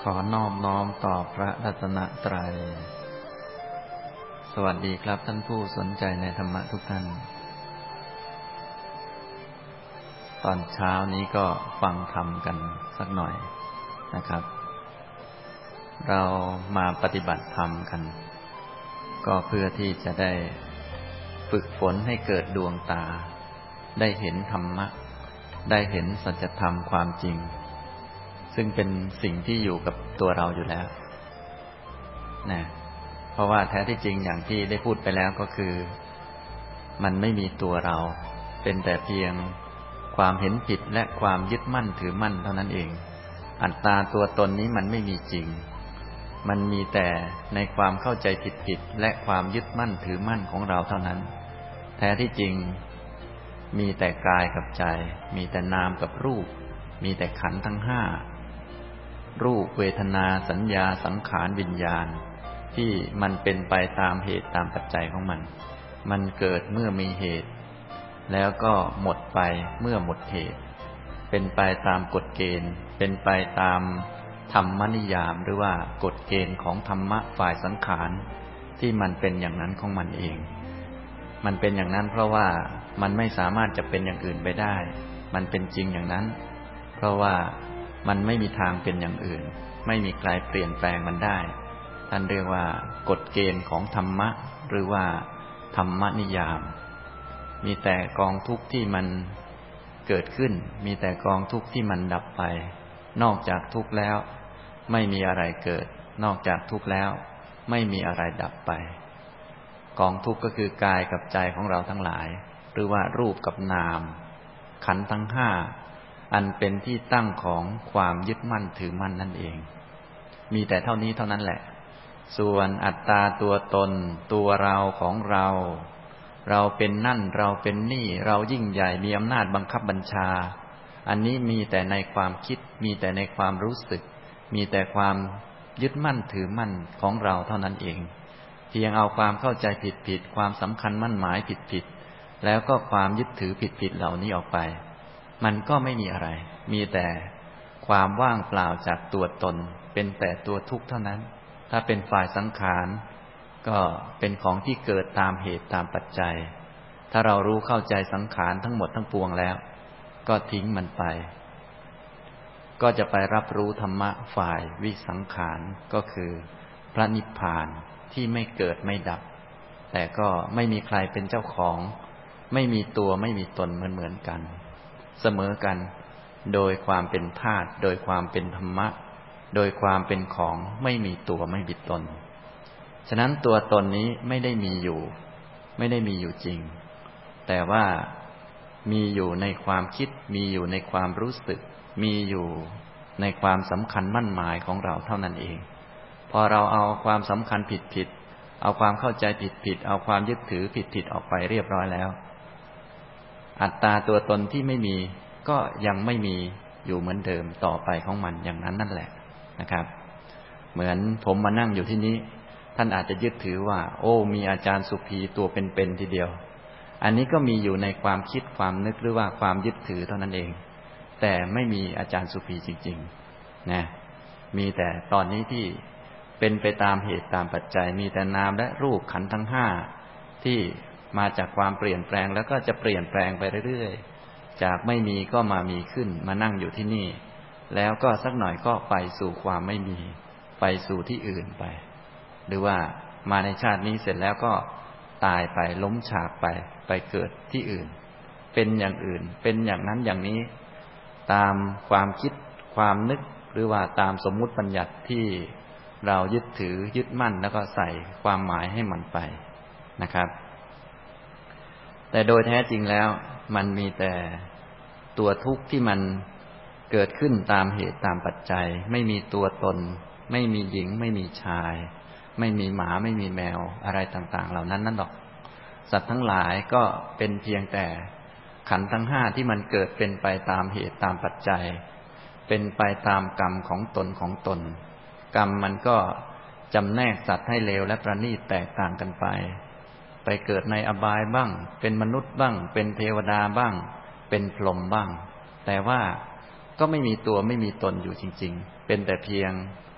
ขอนอบน้อมต่อพระรัตนตรัยสวัสดีครับท่านผู้สนใจในธรรมะทุกท่านตอนเช้านี้ก็ฟังธรรมกันสักหน่อยนะครับเรามาปฏิบัติธรรมกันก็เพื่อที่จะได้ฝึกฝนให้เกิดดวงตาได้เห็นธรรมะได้เห็นสัจธรรมความจริงซึ่งเป็นสิ่งที่อยู่กับตัวเราอยู่แล้วนะเพราะว่าแท้ที่จริงอย่างที่ได้พูดไปแล้วก็คือมันไม่มีตัวเราเป็นแต่เพียงความเห็นผิดและความยึดมั่นถือมั่นเท่านั้นเองอัตตาตัวตนนี้มันไม่มีจริงมันมีแต่ในความเข้าใจผิดและความยึดมั่นถือมั่นของเราเท่านั้นแท้ที่จริงมีแต่กายกับใจมีแต่นามกับรูปมีแต่ขันธ์ทั้งห้ารูปเวทนาสัญญาสังขารวิญญาณที่มันเป็นไปตามเหตุตามปัจจัยของมันเกิดเมื่อมีเหตุแล้วก็หมดไปเมื่อหมดเหตุเป็นไปตามกฎเกณฑ์เป็นไปตามธรรมนิยามหรือว่ากฎเกณฑ์ของธรรมะฝ่ายสังขารที่มันเป็นอย่างนั้นของมันเองมันเป็นอย่างนั้นเพราะว่ามันไม่สามารถจะเป็นอย่างอื่นไปได้มันเป็นจริงอย่างนั้นเพราะว่ามันไม่มีทางเป็นอย่างอื่นไม่มีใครเปลี่ยนแปลงมันได้ท่านเรียกว่ากฎเกณฑ์ของธรรมะหรือว่าธรรมนิยามมีแต่กองทุกข์ที่มันเกิดขึ้นมีแต่กองทุกข์ที่มันดับไปนอกจากทุกข์แล้วไม่มีอะไรเกิดนอกจากทุกข์แล้วไม่มีอะไรดับไปกองทุกข์ก็คือกายกับใจของเราทั้งหลายหรือว่ารูปกับนามขันธ์ทั้งห้าอันเป็นที่ตั้งของความยึดมั่นถือมั่นนั่นเองมีแต่เท่านี้เท่านั้นแหละส่วนอัตตาตัวตนตัวเราของเราเราเป็นนั่นเราเป็นนี่เรายิ่งใหญ่มีอำนาจบังคับบัญชาอันนี้มีแต่ในความคิดมีแต่ในความรู้สึกมีแต่ความยึดมั่นถือมั่นของเราเท่านั้นเองเพียงเอาความเข้าใจผิดความสำคัญมั่นหมายผิดแล้วก็ความยึดถือผิดเหล่านี้ออกไปมันก็ไม่มีอะไรมีแต่ความว่างเปล่าจากตัวตนเป็นแต่ตัวทุกข์เท่านั้นถ้าเป็นฝ่ายสังขารก็เป็นของที่เกิดตามเหตุตามปัจจัยถ้าเรารู้เข้าใจสังขารทั้งหมดทั้งปวงแล้วก็ทิ้งมันไปก็จะไปรับรู้ธรรมะฝ่ายวิสังขารก็คือพระนิพพานที่ไม่เกิดไม่ดับแต่ก็ไม่มีใครเป็นเจ้าของไม่มีตัวไม่มีตนเหมือนกันเสมอกันโดยความเป็นธาตุโดยความเป็นธรรมะโดยความเป็นของไม่มีตัวไม่มีตนฉะนั้นตัวตนนี้ไม่ได้มีอยู่จริงแต่ว่ามีอยู่ในความคิดมีอยู่ในความรู้สึกมีอยู่ในความสำคัญมั่นหมายของเราเท่านั้นเองพอเราเอาความสำคัญผิดเอาความเข้าใจผิดเอาความยึดถือผิดออกไปเรียบร้อยแล้วอัตตาตัวตนที่ไม่มีก็ยังไม่มีอยู่เหมือนเดิมต่อไปของมันอย่างนั้นนั่นแหละนะครับเหมือนผมมานั่งอยู่ที่นี้ท่านอาจจะยึดถือว่าโอ้มีอาจารย์สุภีตัวเป็นๆทีเดียวอันนี้ก็มีอยู่ในความคิดความนึกหรือว่าความยึดถือเท่านั้นเองแต่ไม่มีอาจารย์สุภีจริงๆนะมีแต่ตอนนี้ที่เป็นไปตามเหตุตามปัจจัยมีแต่นามและรูปขันธ์ทั้งห้าที่มาจากความเปลี่ยนแปลงแล้วก็จะเปลี่ยนแปลงไปเรื่อยๆจากไม่มีก็มามีขึ้นมานั่งอยู่ที่นี่แล้วก็สักหน่อยก็ไปสู่ความไม่มีไปสู่ที่อื่นไปหรือว่ามาในชาตินี้เสร็จแล้วก็ตายไปล้มฉากไปเกิดที่อื่นเป็นอย่างอื่นเป็นอย่างนั้นอย่างนี้ตามความคิดความนึกหรือว่าตามสมมุติบัญญัติที่เรายึดถือยึดมั่นแล้วก็ใส่ความหมายให้มันไปนะครับแต่โดยแท้จริงแล้วมันมีแต่ตัวทุกข์ที่มันเกิดขึ้นตามเหตุตามปัจจัยไม่มีตัวตนไม่มีหญิงไม่มีชายไม่มีหมาไม่มีแมวอะไรต่างๆเหล่านั้นนั่นหรอกสัตว์ทั้งหลายก็เป็นเพียงแต่ขันธ์ทั้งห้าที่มันเกิดเป็นไปตามเหตุตามปัจจัยเป็นไปตามกรรมของตนกรรมมันก็จำแนกสัตว์ให้เลวและประณีตแตกต่างกันไปเกิดในอบายบ้างเป็นมนุษย์บ้างเป็นเทวดาบ้างเป็นพรหมบ้างแต่ว่าก็ไม่มีตัวไม่มีตนอยู่จริงๆเป็นแต่เพียง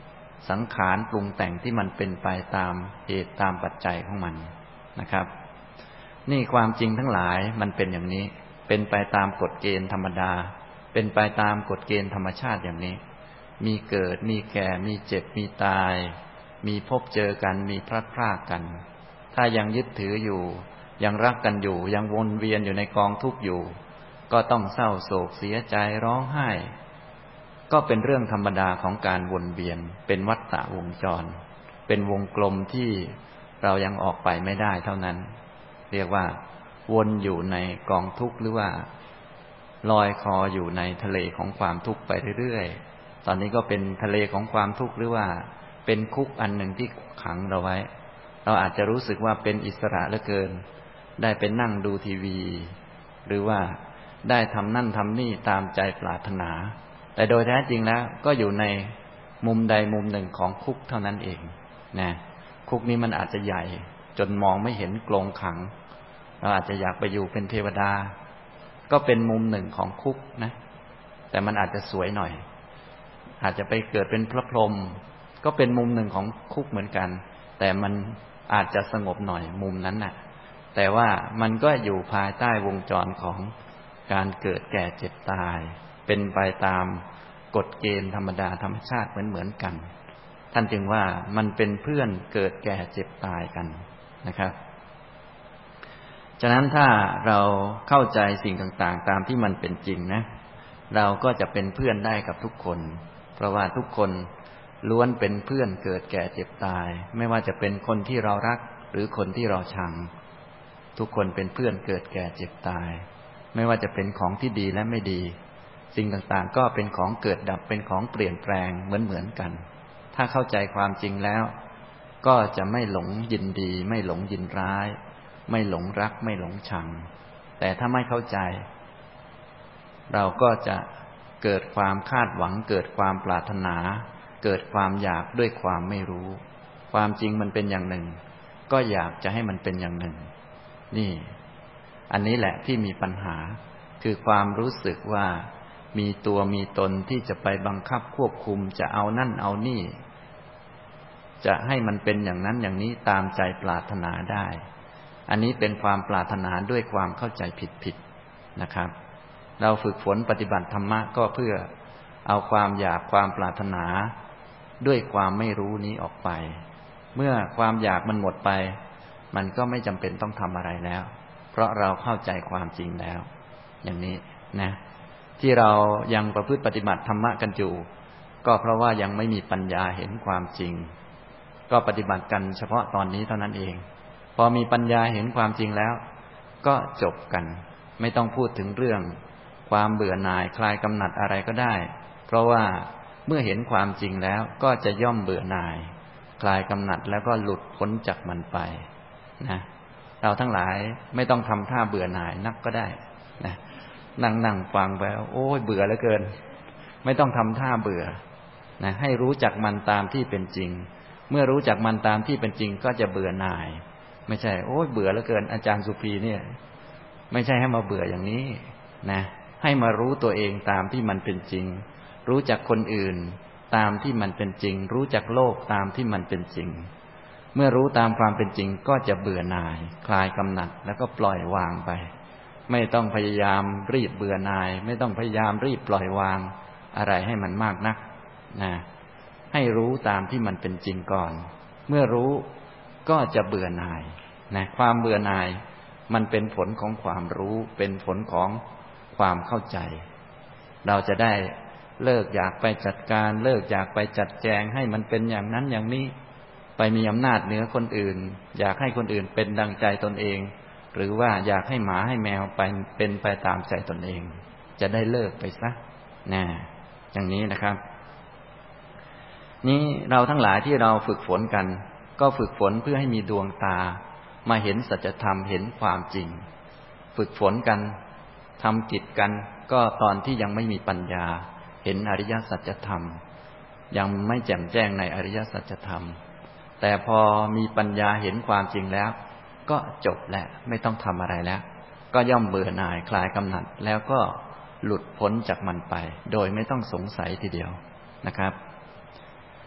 สังขารปรุงแต่งที่มันเป็นไปตามเหตุตามปัจจัยของมันนะครับนี่ความจริงทั้งหลายมันเป็นอย่างนี้เป็นไปตามกฎเกณฑ์ธรรมดาเป็นไปตามกฎเกณฑ์ธรรมชาติอย่างนี้มีเกิดมีแก่มีเจ็บมีตายมีพบเจอกันมีพลัดพรากกันถ้ายังยึดถืออยู่ยังรักกันอยู่ยังวนเวียนอยู่ในกองทุกข์อยู่ก็ต้องเศร้าโศกเสียใจร้องไห้ก็เป็นเรื่องธรรมดาของการวนเวียนเป็นวัฏฏะวงจรเป็นวงกลมที่เรายังออกไปไม่ได้เท่านั้นเรียกว่าวนอยู่ในกองทุกข์หรือว่าลอยคออยู่ในทะเลของความทุกข์ไปเรื่อยๆตอนนี้ก็เป็นทะเลของความทุกข์หรือว่าเป็นคุกอันหนึ่งที่ขังเราไว้เราอาจจะรู้สึกว่าเป็นอิสระเหลือเกินได้ไปนั่งดูทีวีหรือว่าได้ทำนั่นทำนี่ตามใจปรารถนาแต่โดยแท้จริงแล้วก็อยู่ในมุมใดมุมหนึ่งของคุกเท่านั้นเองนะคุกนี้มันอาจจะใหญ่จนมองไม่เห็นกรงขังเราอาจจะอยากไปอยู่เป็นเทวดาก็เป็นมุมหนึ่งของคุกนะแต่มันอาจจะสวยหน่อยอาจจะไปเกิดเป็นพระพรหมก็เป็นมุมหนึ่งของคุกเหมือนกันแต่มันอาจจะสงบหน่อยมุมนั้นน่ะแต่ว่ามันก็อยู่ภายใต้วงจรของการเกิดแก่เจ็บตายเป็นไปตามกฎเกณฑ์ธรรมดาธรรมชาติเหมือนกันท่านจึงว่ามันเป็นเพื่อนเกิดแก่เจ็บตายกันนะครับฉะนั้นถ้าเราเข้าใจสิ่งต่างๆตามที่มันเป็นจริงนะเราก็จะเป็นเพื่อนได้กับทุกคนเพราะว่าทุกคนล้วนเป็นเพื่อนเกิดแก่เจ็บตายไม่ว่าจะเป็นคนที่เรารักหรือคนที่เราชังทุกคนเป็นเพื่อนเกิดแก่เจ็บตายไม่ว่าจะเป็นของที่ดีและไม่ดีสิ่งต่างๆก็เป็นของเกิดดับเป็นของเปลี่ยนแปลงเหมือนกันถ้าเข้าใจความจริงแล้วก็จะไม่หลงยินดีไม่หลงยินร้ายไม่หลงรักไม่หลงชังแต่ถ้าไม่เข้าใจเราก็จะเกิดความคาดหวังเกิดความปรารถนาเกิดความอยากด้วยความไม่รู้ความจริงมันเป็นอย่างหนึ่งก็อยากจะให้มันเป็นอย่างหนึ่งนี่อันนี้แหละที่มีปัญหาคือความรู้สึกว่ามีตัวมีตนที่จะไปบังคับควบคุมจะเอานั่นเอานี่จะให้มันเป็นอย่างนั้นอย่างนี้ตามใจปรารถนาได้อันนี้เป็นความปรารถนาด้วยความเข้าใจผิดนะครับเราฝึกฝนปฏิบัติธรรมะก็เพื่อเอาความอยากความปรารถนาด้วยความไม่รู้นี้ออกไปเมื่อความอยากมันหมดไปมันก็ไม่จำเป็นต้องทำอะไรแล้วเพราะเราเข้าใจความจริงแล้วอย่างนี้นะที่เรายังประพฤติปฏิบัติธรรมะกันอยู่ก็เพราะว่ายังไม่มีปัญญาเห็นความจริงก็ปฏิบัติกันเฉพาะตอนนี้เท่านั้นเองพอมีปัญญาเห็นความจริงแล้วก็จบกันไม่ต้องพูดถึงเรื่องความเบื่อหน่ายคลายกำหนัดอะไรก็ได้เพราะว่าเมื่อเห็นความจริงแล้วก็จะย่อมเบื่อหน่ายคลายกำหนัดแล้วก็หลุดพ้นจากมันไปนะเราทั้งหลายไม่ต้องทำท่าเบื่อหน่ายนักก็ได้นะนั่งฟังไปโอ้ยเบื่อเหลือเกินไม่ต้องทำท่าเบื่อนะให้รู้จักมันตามที่เป็นจริงเมื่อรู้จักมันตามที่เป็นจริงก็จะเบื่อหน่ายไม่ใช่โอ้ยเบื่อเหลือเกินอาจารย์สุภีเนี่ยไม่ใช่ให้มาเบื่ออย่างนี้นะให้มารู้ตัวเองตามที่มันเป็นจริงรู้จักคนอื่นตามที่มันเป็นจริงรู้จักโลกตามที่มันเป็นจริงเมื่อรู้ตามความเป็นจริงก็จะเบื่อหน่ายคลายกำหนัดแล้วก็ปล่อยวางไปไม่ต้องพยายามรีบเบื่อหน่ายไม่ต้องพยายามรีบปล่อยวางอะไรให้มันมากนักนะให้รู้ตามที่มันเป็นจริงก่อนเมื่อรู้ก็จะเบื่อหน่ายนะความเบื่อหน่ายมันเป็นผลของความรู้เป็นผลของความเข้าใจเราจะได้เลิกอยากไปจัดการเลิกอยากไปจัดแจงให้มันเป็นอย่างนั้นอย่างนี้ไปมีอำนาจเหนือคนอื่นอยากให้คนอื่นเป็นดังใจตนเองหรือว่าอยากให้หมาให้แมวไปเป็นไปตามใจตนเองจะได้เลิกไปซะนะอย่างนี้นะครับนี้เราทั้งหลายที่เราฝึกฝนกันก็ฝึกฝนเพื่อให้มีดวงตามาเห็นสัจธรรมเห็นความจริงฝึกฝนกันทำกิจกันก็ตอนที่ยังไม่มีปัญญาเห็นอริยสัจธรรมยังไม่แจ่มแจ้งในอริยสัจธรรมแต่พอมีปัญญาเห็นความจริงแล้วก็จบแล้วไม่ต้องทำอะไรแล้วก็ย่อมเบื่อหน่ายคลายกำหนัดแล้วก็หลุดพ้นจากมันไปโดยไม่ต้องสงสัยทีเดียวนะครับ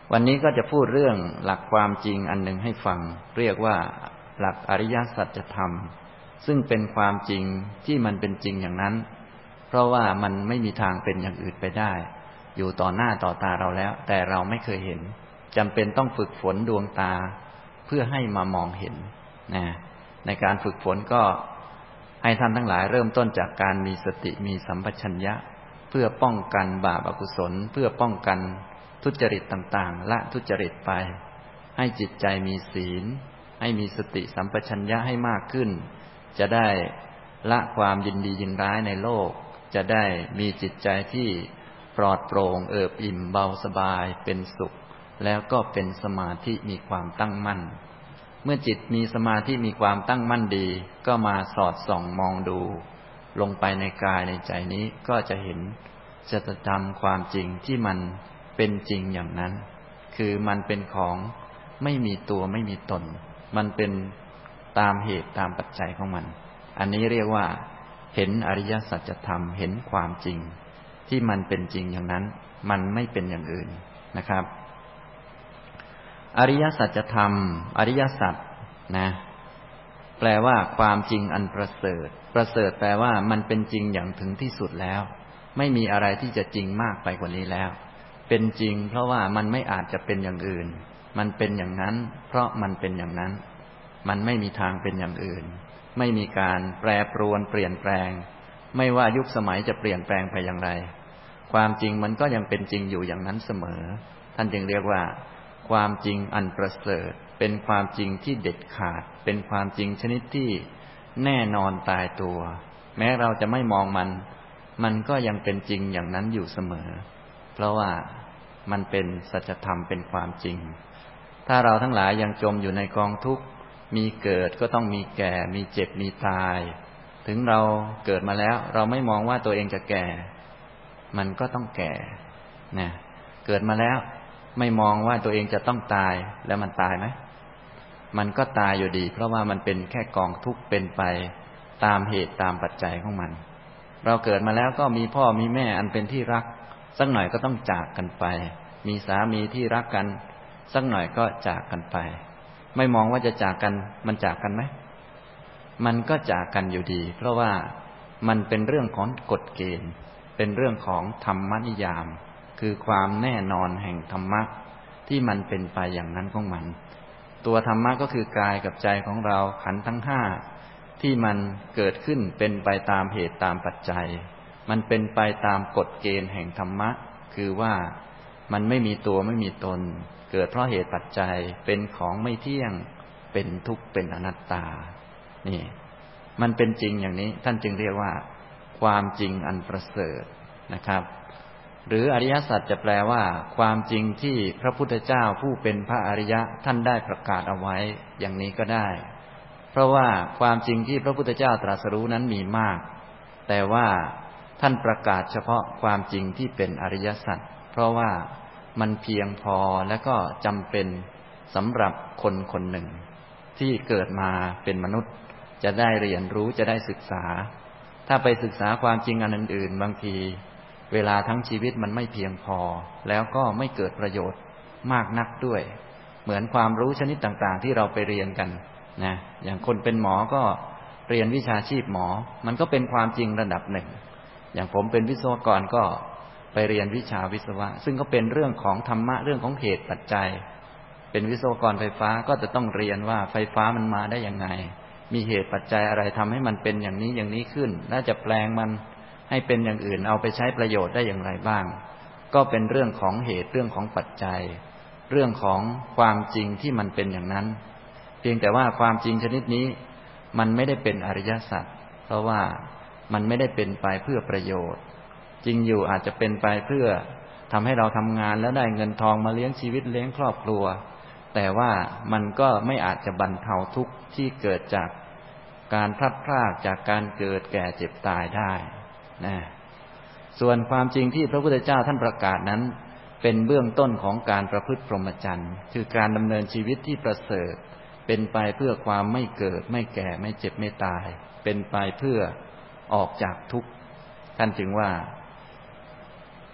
วันนี้ก็จะพูดเรื่องหลักความจริงอันหนึ่งให้ฟังเรียกว่าหลักอริยสัจธรรมซึ่งเป็นความจริงที่มันเป็นจริงอย่างนั้นเพราะว่ามันไม่มีทางเป็นอย่างอื่นไปได้อยู่ต่อหน้าต่อตาเราแล้วแต่เราไม่เคยเห็นจำเป็นต้องฝึกฝนดวงตาเพื่อให้มามองเห็นในการฝึกฝนก็ให้ท่านทั้งหลายเริ่มต้นจากการมีสติมีสัมปชัญญะเพื่อป้องกันบาปอกุศลเพื่อป้องกันทุจริตต่างๆละทุจริตไปให้จิตใจมีศีลให้มีสติสัมปชัญญะให้มากขึ้นจะได้ละความยินดียินร้ายในโลกจะได้มีจิตใจที่ปลอดโปร่งเอิบอิ่มเบาสบายเป็นสุขแล้วก็เป็นสมาธิมีความตั้งมั่นเมื่อจิตมีสมาธิมีความตั้งมั่นดีก็มาสอดส่องมองดูลงไปในกายในใจนี้ก็จะเห็นสัจธรรมความจริงที่มันเป็นจริงอย่างนั้นคือมันเป็นของไม่มีตัวไม่มีตนมันเป็นตามเหตุตามปัจจัยของมันอันนี้เรียกว่าเห็นอริยสัจธรรมเห็นความจริงที่มันเป็นจริงอย่างนั้นมันไม่เป็นอย่างอื่นนะครับอริยสัจธรรมอริยสัจนะแปลว่าความจริงอันประเสริฐประเสริฐแปลว่ามันเป็นจริงอย่างถึงที่สุดแล้วไม่มีอะไรที่จะจริงมากไปกว่านี้แล้วเป็นจริงเพราะว่ามันไม่อาจจะเป็นอย่างอื่นมันเป็นอย่างนั้นเพราะมันเป็นอย่างนั้นมันไม่มีทางเป็นอย่างอื่นไม่มีการแปรปรวนเปลี่ยนแปลงไม่ว่ายุคสมัยจะเปลี่ยนแปลงไปอย่างไรความจริงมันก็ยังเป็นจริงอยู่อย่างนั้นเสมอท่านจึงเรียกว่าความจริงอันประเสริฐเป็นความจริงที่เด็ดขาดเป็นความจริงชนิดที่แน่นอนตายตัวแม้เราจะไม่มองมันก็ยังเป็นจริงอย่างนั้นอยู่เสมอเพราะว่ามันเป็นสัจธรรมเป็นความจริงถ้าเราทั้งหลายยังจมอยู่ในกองทุกข์มีเกิดก็ต้องมีแก่มีเจ็บมีตายถึงเราเกิดมาแล้วเราไม่มองว่าตัวเองจะแก่มันก็ต้องแก่นะเกิดมาแล้วไม่มองว่าตัวเองจะต้องตายแล้วมันตายไหมมันก็ตายอยู่ดีเพราะว่ามันเป็นแค่กองทุกข์เป็นไปตามเหตุตามปัจจัยของมันเราเกิดมาแล้วก็มีพ่อมีแม่อันเป็นที่รักสักหน่อยก็ต้องจากกันไปมีสามีที่รักกันสักหน่อยก็จากกันไปไม่มองว่าจะจากกันมันจากกันไหมมันก็จากกันอยู่ดีเพราะว่ามันเป็นเรื่องของกฎเกณฑ์เป็นเรื่องของธรรมนิยามคือความแน่นอนแห่งธรรมะที่มันเป็นไปอย่างนั้นของมันตัวธรรมะก็คือกายกับใจของเราขันธ์ทั้งห้าที่มันเกิดขึ้นเป็นไปตามเหตุตามปัจจัยมันเป็นไปตามกฎเกณฑ์แห่งธรรมะคือว่ามันไม่มีตัวไม่มีตนเกิดเพราะเหตุปัจจัยเป็นของไม่เที่ยงเป็นทุกข์เป็นอนัตตานี่มันเป็นจริงอย่างนี้ท่านจึงเรียกว่าความจริงอันประเสริฐนะครับหรืออริยสัจจะแปลว่าความจริงที่พระพุทธเจ้าผู้เป็นพระอริยะท่านได้ประกาศเอาไว้อย่างนี้ก็ได้เพราะว่าความจริงที่พระพุทธเจ้าตรัสรู้นั้นมีมากแต่ว่าท่านประกาศเฉพาะความจริงที่เป็นอริยสัจเพราะว่ามันเพียงพอและก็จำเป็นสำหรับคนคนหนึ่งที่เกิดมาเป็นมนุษย์จะได้เรียนรู้จะได้ศึกษาถ้าไปศึกษาความจริงอันอื่นๆบางทีเวลาทั้งชีวิตมันไม่เพียงพอแล้วก็ไม่เกิดประโยชน์มากนักด้วยเหมือนความรู้ชนิดต่างๆที่เราไปเรียนกันนะอย่างคนเป็นหมอก็เรียนวิชาชีพหมอมันก็เป็นความจริงระดับหนึ่งอย่างผมเป็นวิศวกรก็ไปเรียนวิชาวิศวะซึ่งก็เป็นเรื่องของธรรมะเรื่องของเหตุปัจจัยเป็นวิศวกรไฟฟ้าก็จะต้องเรียนว่าไฟฟ้ามันมาได้ยังไงมีเหตุปัจจัยอะไรทำให้มันเป็นอย่างนี้อย่างนี้ขึ้นและจะแปลงมันให้เป็นอย่างอื่นเอาไปใช้ประโยชน์ได้อย่างไรบ้างก็เป็นเรื่องของเหตุเรื่องของปัจจัยเรื่องของความจริงที่มันเป็นอย่างนั้นเพียงแต่ว่าความจริงชนิดนี้มันไม่ได้เป็นอริยสัจเพราะว่ามันไม่ได้เป็นไปเพื่อประโยชน์จริงอยู่อาจจะเป็นไปเพื่อทำให้เราทำงานแล้วได้เงินทองมาเลี้ยงชีวิตเลี้ยงครอบครัวแต่ว่ามันก็ไม่อาจจะบรรเทาทุกข์ที่เกิดจากการพลัดพรากจากการเกิดแก่เจ็บตายได้นะส่วนความจริงที่พระพุทธเจ้าท่านประกาศนั้นเป็นเบื้องต้นของการประพฤติพรหมจรรย์คือการดำเนินชีวิตที่ประเสริฐเป็นไปเพื่อความไม่เกิดไม่แก่ไม่เจ็บไม่ตายเป็นไปเพื่อออกจากทุกข์ท่านจึงว่าเ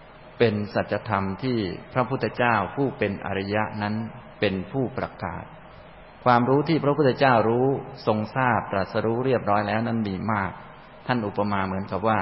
เป็นสัจธรรมที่พระพุทธเจ้าผู้เป็นอริยะนั้นเป็นผู้ประกาศความรู้ที่พระพุทธเจ้ารู้ทรงทราบตรัสรู้เรียบร้อยแล้วนั้นมีมากท่านอุปมาเหมือนกับว่า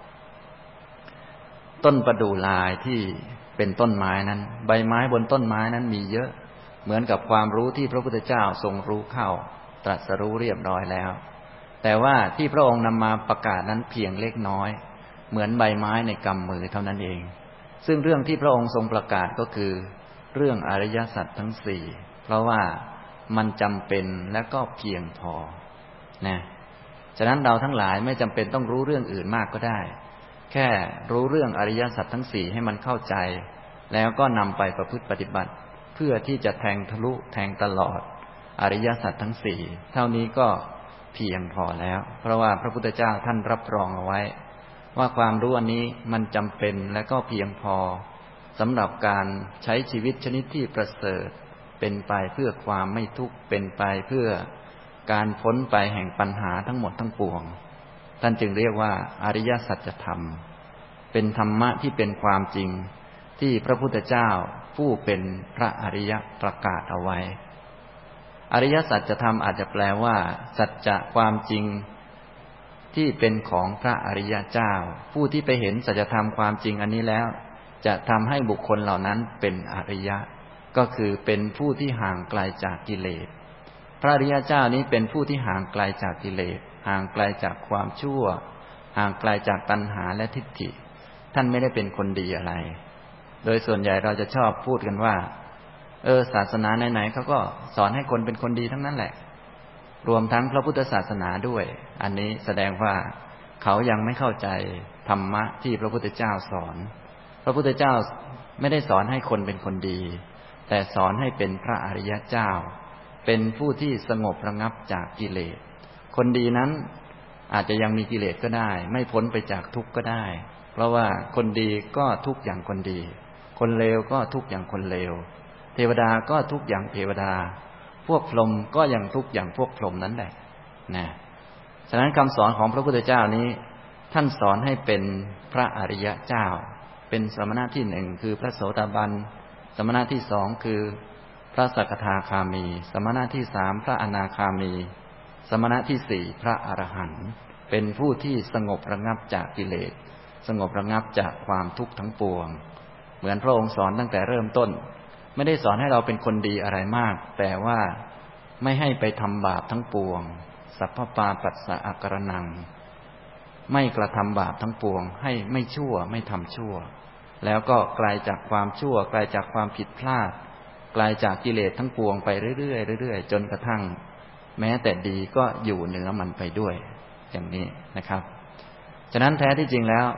ต้นประดู่ลายที่เป็นต้นไม้นั้นใบไม้บนต้นไม้นั้นมีเยอะเหมือนกับความรู้ที่พระพุทธเจ้าทรงรู้เข้าตรัสรู้เรียบร้อยแล้วแต่ว่าที่พระองค์นำมาประกาศนั้นเพียงเล็กน้อยเหมือนใบไม้ในกำมือเท่านั้นเองซึ่งเรื่องที่พระองค์ทรงประกาศก็คือเรื่องอริยสัจทั้งสี่เพราะว่ามันจำเป็นและก็เพียงพอนะฉะนั้นเราทั้งหลายไม่จำเป็นต้องรู้เรื่องอื่นมากก็ได้แค่รู้เรื่องอริยสัจทั้งสี่ให้มันเข้าใจแล้วก็นำไปประพฤติปฏิบัติเพื่อที่จะแทงทะลุแทงตลอดอริยสัจทั้งสี่เท่านี้ก็เพียงพอแล้วเพราะว่าพระพุทธเจ้าท่านรับรองเอาไว้ว่าความรู้อันนี้มันจำเป็นและก็เพียงพอสำหรับการใช้ชีวิตชนิดที่ประเสริฐเป็นไปเพื่อความไม่ทุกข์เป็นไปเพื่อการพ้นไปแห่งปัญหาทั้งหมดทั้งปวงท่านจึงเรียกว่าอริยสัจธรรมเป็นธรรมะที่เป็นความจริงที่พระพุทธเจ้าผู้เป็นพระอริยะประกาศเอาไว้อริยสัจธรรมอาจจะแปลว่าสัจจะความจริงที่เป็นของพระอริยเจ้าผู้ที่ไปเห็นสัจธรรมความจริงอันนี้แล้วจะทำให้บุคคลเหล่านั้นเป็นอริยะก็คือเป็นผู้ที่ห่างไกลจากกิเลสพระอริยเจ้านี้เป็นผู้ที่ห่างไกลจากกิเลสห่างไกลจากความชั่วห่างไกลจากตัณหาและทิฏฐิท่านไม่ได้เป็นคนดีอะไรโดยส่วนใหญ่เราจะชอบพูดกันว่าศาสนาไหนๆเขาก็สอนให้คนเป็นคนดีทั้งนั้นแหละรวมทั้งพระพุทธศาสนาด้วยอันนี้แสดงว่าเขายังไม่เข้าใจธรรมะที่พระพุทธเจ้าสอนพระพุทธเจ้าไม่ได้สอนให้คนเป็นคนดีแต่สอนให้เป็นพระอริยเจ้าเป็นผู้ที่สงบระงับจากกิเลสคนดีนั้นอาจจะยังมีกิเลสก็ได้ไม่พ้นไปจากทุกข์ก็ได้เพราะว่าคนดีก็ทุกข์อย่างคนดีคนเลวก็ทุกข์อย่างคนเลวเทวดาก็ทุกข์อย่างเทวดาพวกพรหมก็ยังทุกข์อย่างพวกพรหมนั้นแหละนะฉะนั้นคำสอนของพระพุทธเจ้านี้ท่านสอนให้เป็นพระอริยเจ้าเป็นสมณะที่หนึ่งคือพระโสดาบันสมณะที่สองคือพระสกทาคามีสมณะที่สามพระอนาคามีสมณะที่สี่พระอรหันต์เป็นผู้ที่สงบระงับจากกิเลสสงบระงับจากความทุกข์ทั้งปวงเหมือนพระองค์สอนตั้งแต่เริ่มต้นไม่ได้สอนให้เราเป็นคนดีอะไรมากแต่ว่าไม่ให้ไปทำบาปทั้งปวงสัพพปาปัสสะอกรนังไม่กระทำบาปทั้งปวงให้ไม่ชั่วไม่ทำชั่วแล้วก็ไกลจากความชั่วไกลจากความผิดพลาดไกลจากกิเลสทั้งปวงไปเรื่อยๆเรื่อยๆจนกระทั่งแม้แต่ดีก็อยู่เหนือมันไปด้วยอย่างนี้นะครับฉะนั้นแท้ที่จริงแล้ว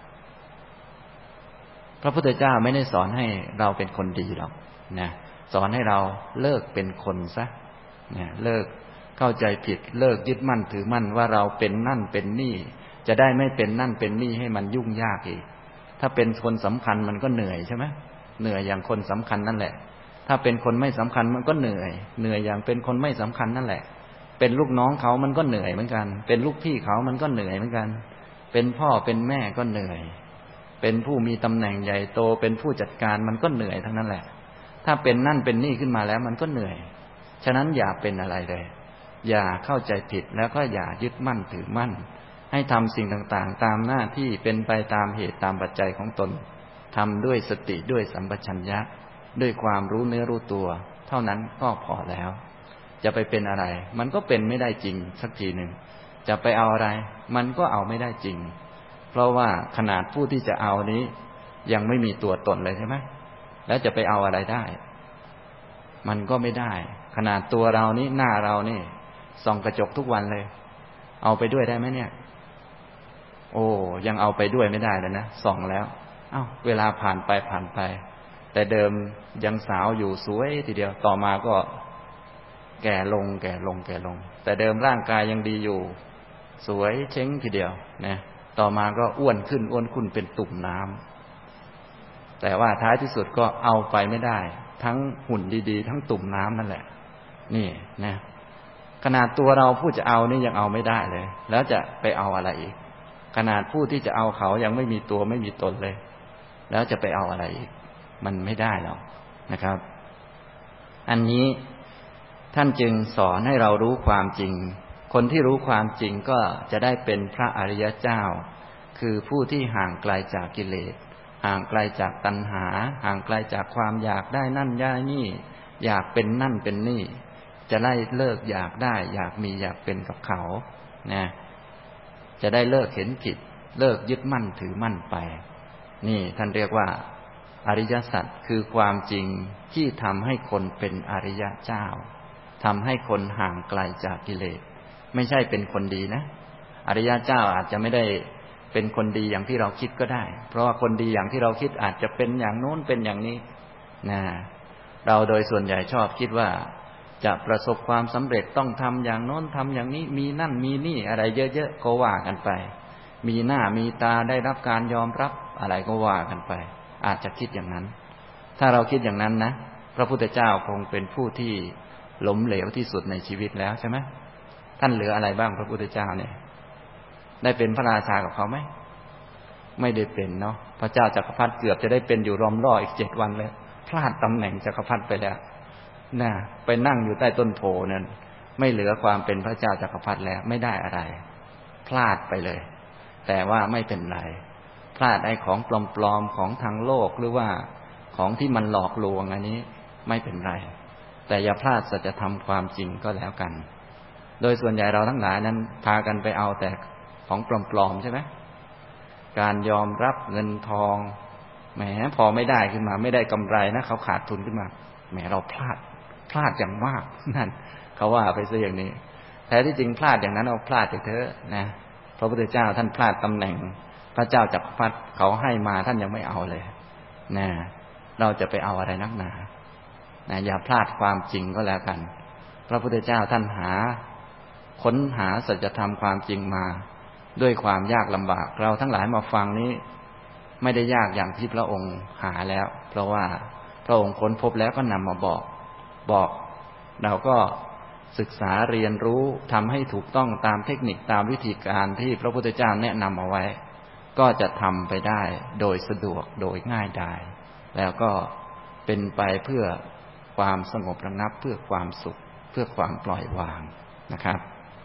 พระพุทธเจ้าไม่ได้สอนให้เราเป็นคนดีหรอกนะสอนให้เราเลิกเป็นคนซะนะเลิกเข้าใจผิดเลิกยึดมั่นถือมั่นว่าเราเป็นนั่นเป็นนี่จะได้ไม่เป็นนั่นเป็นนี่ให้มันยุ่งยากอีกถ้าเป็นคนสำคัญมันก็เหนื่อยใช่ไหมเหนื่อยอย่างคนสำคัญนั่นแหละถ้าเป็นคนไม่สำคัญมันก็เหนื่อยอย่างเป็นคนไม่สำคัญนั่นแหละเป็นลูกน้องเขามันก็เหนื่อยเหมือนกันเป็นลูกพี่เขามันก็เหนื่อยเหมือนกันเป็นพ่อเป็นแม่ก็เหนื่อยเป็นผู้มีตำแหน่งใหญ่โตเป็นผู้จัดการมันก็เหนื่อยทั้งนั้นแหละถ้าเป็นนั่นเป็นนี่ขึ้นมาแล้วมันก็เหนื่อยฉะนั้นอย่าเป็นอะไรเลยอย่าเข้าใจผิดแล้วก็อย่ายึดมั่นถือมั่นให้ทำสิ่งต่างๆตามหน้าที่เป็นไปตามเหตุตามปัจจัยของตนทำด้วยสติด้วยสัมปชัญญะด้วยความรู้เนื้อรู้ตัวเท่านั้นก็พอแล้วจะไปเป็นอะไรมันก็เป็นไม่ได้จริงสักทีหนึ่งจะไปเอาอะไรมันก็เอาไม่ได้จริงเพราะว่าขนาดผู้ที่จะเอานี้ยังไม่มีตัวตนเลยใช่ไหมแล้วจะไปเอาอะไรได้มันก็ไม่ได้ขนาดตัวเรานี้หน้าเรานี่ส่องกระจกทุกวันเลยเอาไปด้วยได้ไหมเนี่ยโอ้ยังเอาไปด้วยไม่ได้เลยนะส่องแล้วเวลาผ่านไปแต่เดิมยังสาวอยู่สวยทีเดียวต่อมาก็แก่ลงแต่เดิมร่างกายยังดีอยู่สวยเช้งทีเดียวนะต่อมาก็อ้วนขึ้นเป็นตุ่มน้ำแต่ว่าท้ายที่สุดก็เอาไปไม่ได้ทั้งหุ่นดีๆทั้งตุ่มน้ำนั่นแหละนี่นะขนาดตัวเราผู้จะเอานี่ยังเอาไม่ได้เลยแล้วจะไปเอาอะไรอีกขนาดผู้ที่จะเอาเขายังไม่มีตัวไม่มีตนเลยแล้วจะไปเอาอะไรอีกมันไม่ได้หรอกนะครับอันนี้ท่านจึงสอนให้เรารู้ความจริงคนที่รู้ความจริงก็จะได้เป็นพระอริยเจ้าคือผู้ที่ห่างไกลจากกิเลสห่างไกลจากตัณหาห่างไกลจากความอยากได้นั่นได้นี่อยากเป็นนั่นเป็นนี่จะได้เลิกอยากได้อยากมีอยากเป็นกับเขานะจะได้เลิกเห็นผิดเลิกยึดมั่นถือมั่นไปนี่ท่านเรียกว่าอริยสัจคือความจริงที่ทำให้คนเป็นอริยเจ้าทำให้คนห่างไกลจากกิเลสไม่ใช่เป็นคนดีนะอริยเจ้าอาจจะไม่ได้เป็นคนดีอย่างที่เราคิดก็ได้เพราะว่าคนดีอย่างที่เราคิดอาจจะเป็นอย่างโน้นเป็นอย่างนี้นะเราโดยส่วนใหญ่ชอบคิดว่าจะประสบความสำเร็จต้องทำอย่างโน้นทำอย่างนี้มีนั่นมีนี่อะไรเยอะๆก็ว่ากันไปมีหน้ามีตาได้รับการยอมรับอะไรก็ว่ากันไปอาจจะคิดอย่างนั้นถ้าเราคิดอย่างนั้นนะพระพุทธเจ้าคงเป็นผู้ที่ล้มเหลวที่สุดในชีวิตแล้วใช่ไหมท่านเหลืออะไรบ้างพระพุทธเจ้าเนี่ยได้เป็นพระราชากับเขาไหมไม่ได้เป็นเนาะพระเจ้าจักรพรรดิเกือบจะได้เป็นอยู่รอมล่ออีก7 วันเลยพลาดตำแหน่งจักรพรรดิไปแล้วน่ะไปนั่งอยู่ใต้ต้นโพนั่นไม่เหลือความเป็นพระเจ้าจักรพรรดิแล้วไม่ได้อะไรพลาดไปเลยแต่ว่าไม่เป็นไรพลาดไอ้ของปลอมๆของทางโลกหรือว่าของที่มันหลอกลวงอันนี้ไม่เป็นไรแต่อย่าพลาดสัจธรรมความจริงก็แล้วกันโดยส่วนใหญ่เราทั้งหลายนั้นพากันไปเอาแต่ของปลอมๆใช่ไหมการยอมรับเงินทองแหมพอไม่ได้ขึ้นมาไม่ได้กำไรนะเขาขาดทุนขึ้นมาแหมเราพลาดอย่างมากนั่นเขาว่าไปซะอย่างนี้แท้ที่จริงพลาดอย่างนั้นเอาพลาดไปเถอะนะพระพุทธเจ้าท่านพลาดตำแหน่งพระเจ้าจักรพรรดิเขาให้มาท่านยังไม่เอาเลยนะเราจะไปเอาอะไรนักหนานะอย่าพลาดความจริงก็แล้วกันพระพุทธเจ้าท่านค้นหาสัจธรรมความจริงมาด้วยความยากลำบากเราทั้งหลายมาฟังนี้ไม่ได้ยากอย่างที่พระองค์หาแล้วเพราะว่าพระองค์ค้นพบแล้วก็นำมาบอกเราก็ศึกษาเรียนรู้ทำให้ถูกต้องตามเทคนิคตามวิธีการที่พระพุทธเจ้าแนะนำเอาไว้ก็จะทำไปได้โดยสะดวกโดยง่ายดายแล้วก็เป็นไปเพื่อความสงบระงับเพื่อความสุขเพื่อความปล่อยวางนะครับ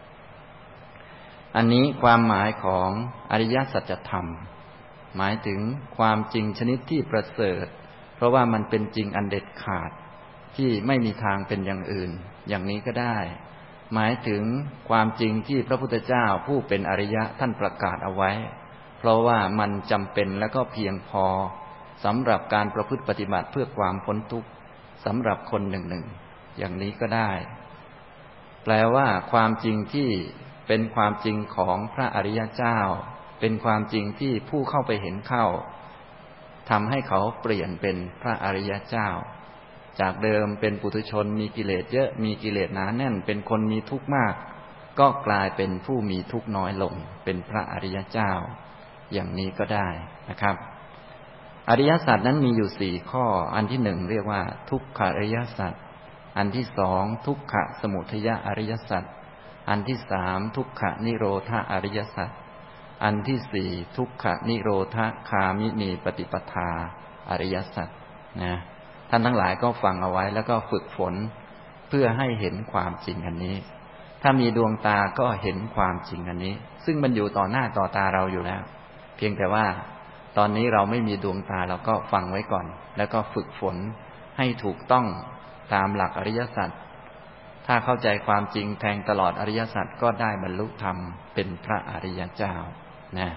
อันนี้ความหมายของอริยสัจธรรมหมายถึงความจริงชนิดที่ประเสริฐเพราะว่ามันเป็นจริงอันเด็ดขาดที่ไม่มีทางเป็นอย่างอื่นอย่างนี้ก็ได้หมายถึงความจริงที่พระพุทธเจ้าผู้เป็นอริยะท่านประกาศเอาไว้เพราะว่ามันจำเป็นและก็เพียงพอสำหรับการประพฤติปฏิบัติเพื่อความพ้นทุกข์สำหรับคนหนึ่งอย่างนี้ก็ได้แปลว่าความจริงที่เป็นความจริงของพระอริยเจ้าเป็นความจริงที่ผู้เข้าไปเห็นเข้าทำให้เขาเปลี่ยนเป็นพระอริยเจ้าจากเดิมเป็นปุถุชนมีกิเลสเยอะมีกิเลสหนาแน่นเป็นคนมีทุกข์มากก็กลายเป็นผู้มีทุกข์น้อยลงเป็นพระอริยเจ้าอย่างนี้ก็ได้นะครับอริยสัจนั้นมีอยู่4ข้ออันที่1เรียกว่าทุกขอริยสัจอันที่2ทุกขสมุทัยอริยสัจอันที่3ทุกขนิโรธอริยสัจอันที่4ทุกขนิโรธคามินีปฏิปทาอริยสัจนะท่านทั้งหลายก็ฟังเอาไว้แล้วก็ฝึกฝนเพื่อให้เห็นความจริงอันนี้ถ้ามีดวงตาก็เห็นความจริงอันนี้ซึ่งมันอยู่ต่อหน้าต่อตาเราอยู่แล้วเพียงแต่ว่าตอนนี้เราไม่มีดวงตาเราก็ฟังไว้ก่อนแล้วก็ฝึกฝนให้ถูกต้องตามหลักอริยสัจถ้าเข้าใจความจริงแทงตลอดอริยสัจก็ได้บรรลุธรรมเป็นพระอริยเจ้านะ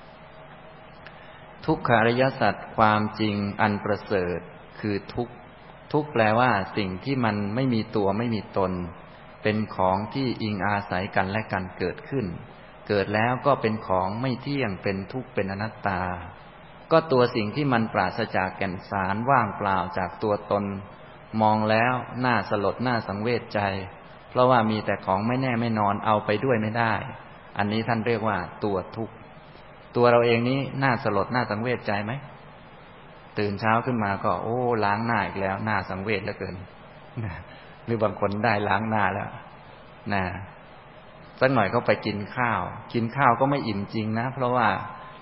ทุกขอริยสัจความจริงอันประเสริฐคือทุกข์แปลว่าสิ่งที่มันไม่มีตัวไม่มีตนเป็นของที่อิงอาศัยกันและกันเกิดขึ้นเกิดแล้วก็เป็นของไม่เที่ยงเป็นทุกข์เป็นอนัตตาก็ตัวสิ่งที่มันปราศจากแก่นสารว่างเปล่าจากตัวตนมองแล้วน่าสลดน่าสังเวชใจเพราะว่ามีแต่ของไม่แน่ไม่นอนเอาไปด้วยไม่ได้อันนี้ท่านเรียกว่าตัวทุกข์ตัวเราเองนี้น่าสลดน่าสังเวชใจไหมตื่นเช้าขึ้นมาก็โอ้ล้างหน้าอีกแล้วน่าสังเวชเหลือเกินหรือบางคนได้ล้างหน้าแล้วนะสักหน่อยก็ไปกินข้าวก็ไม่อิ่มจริงนะเพราะว่า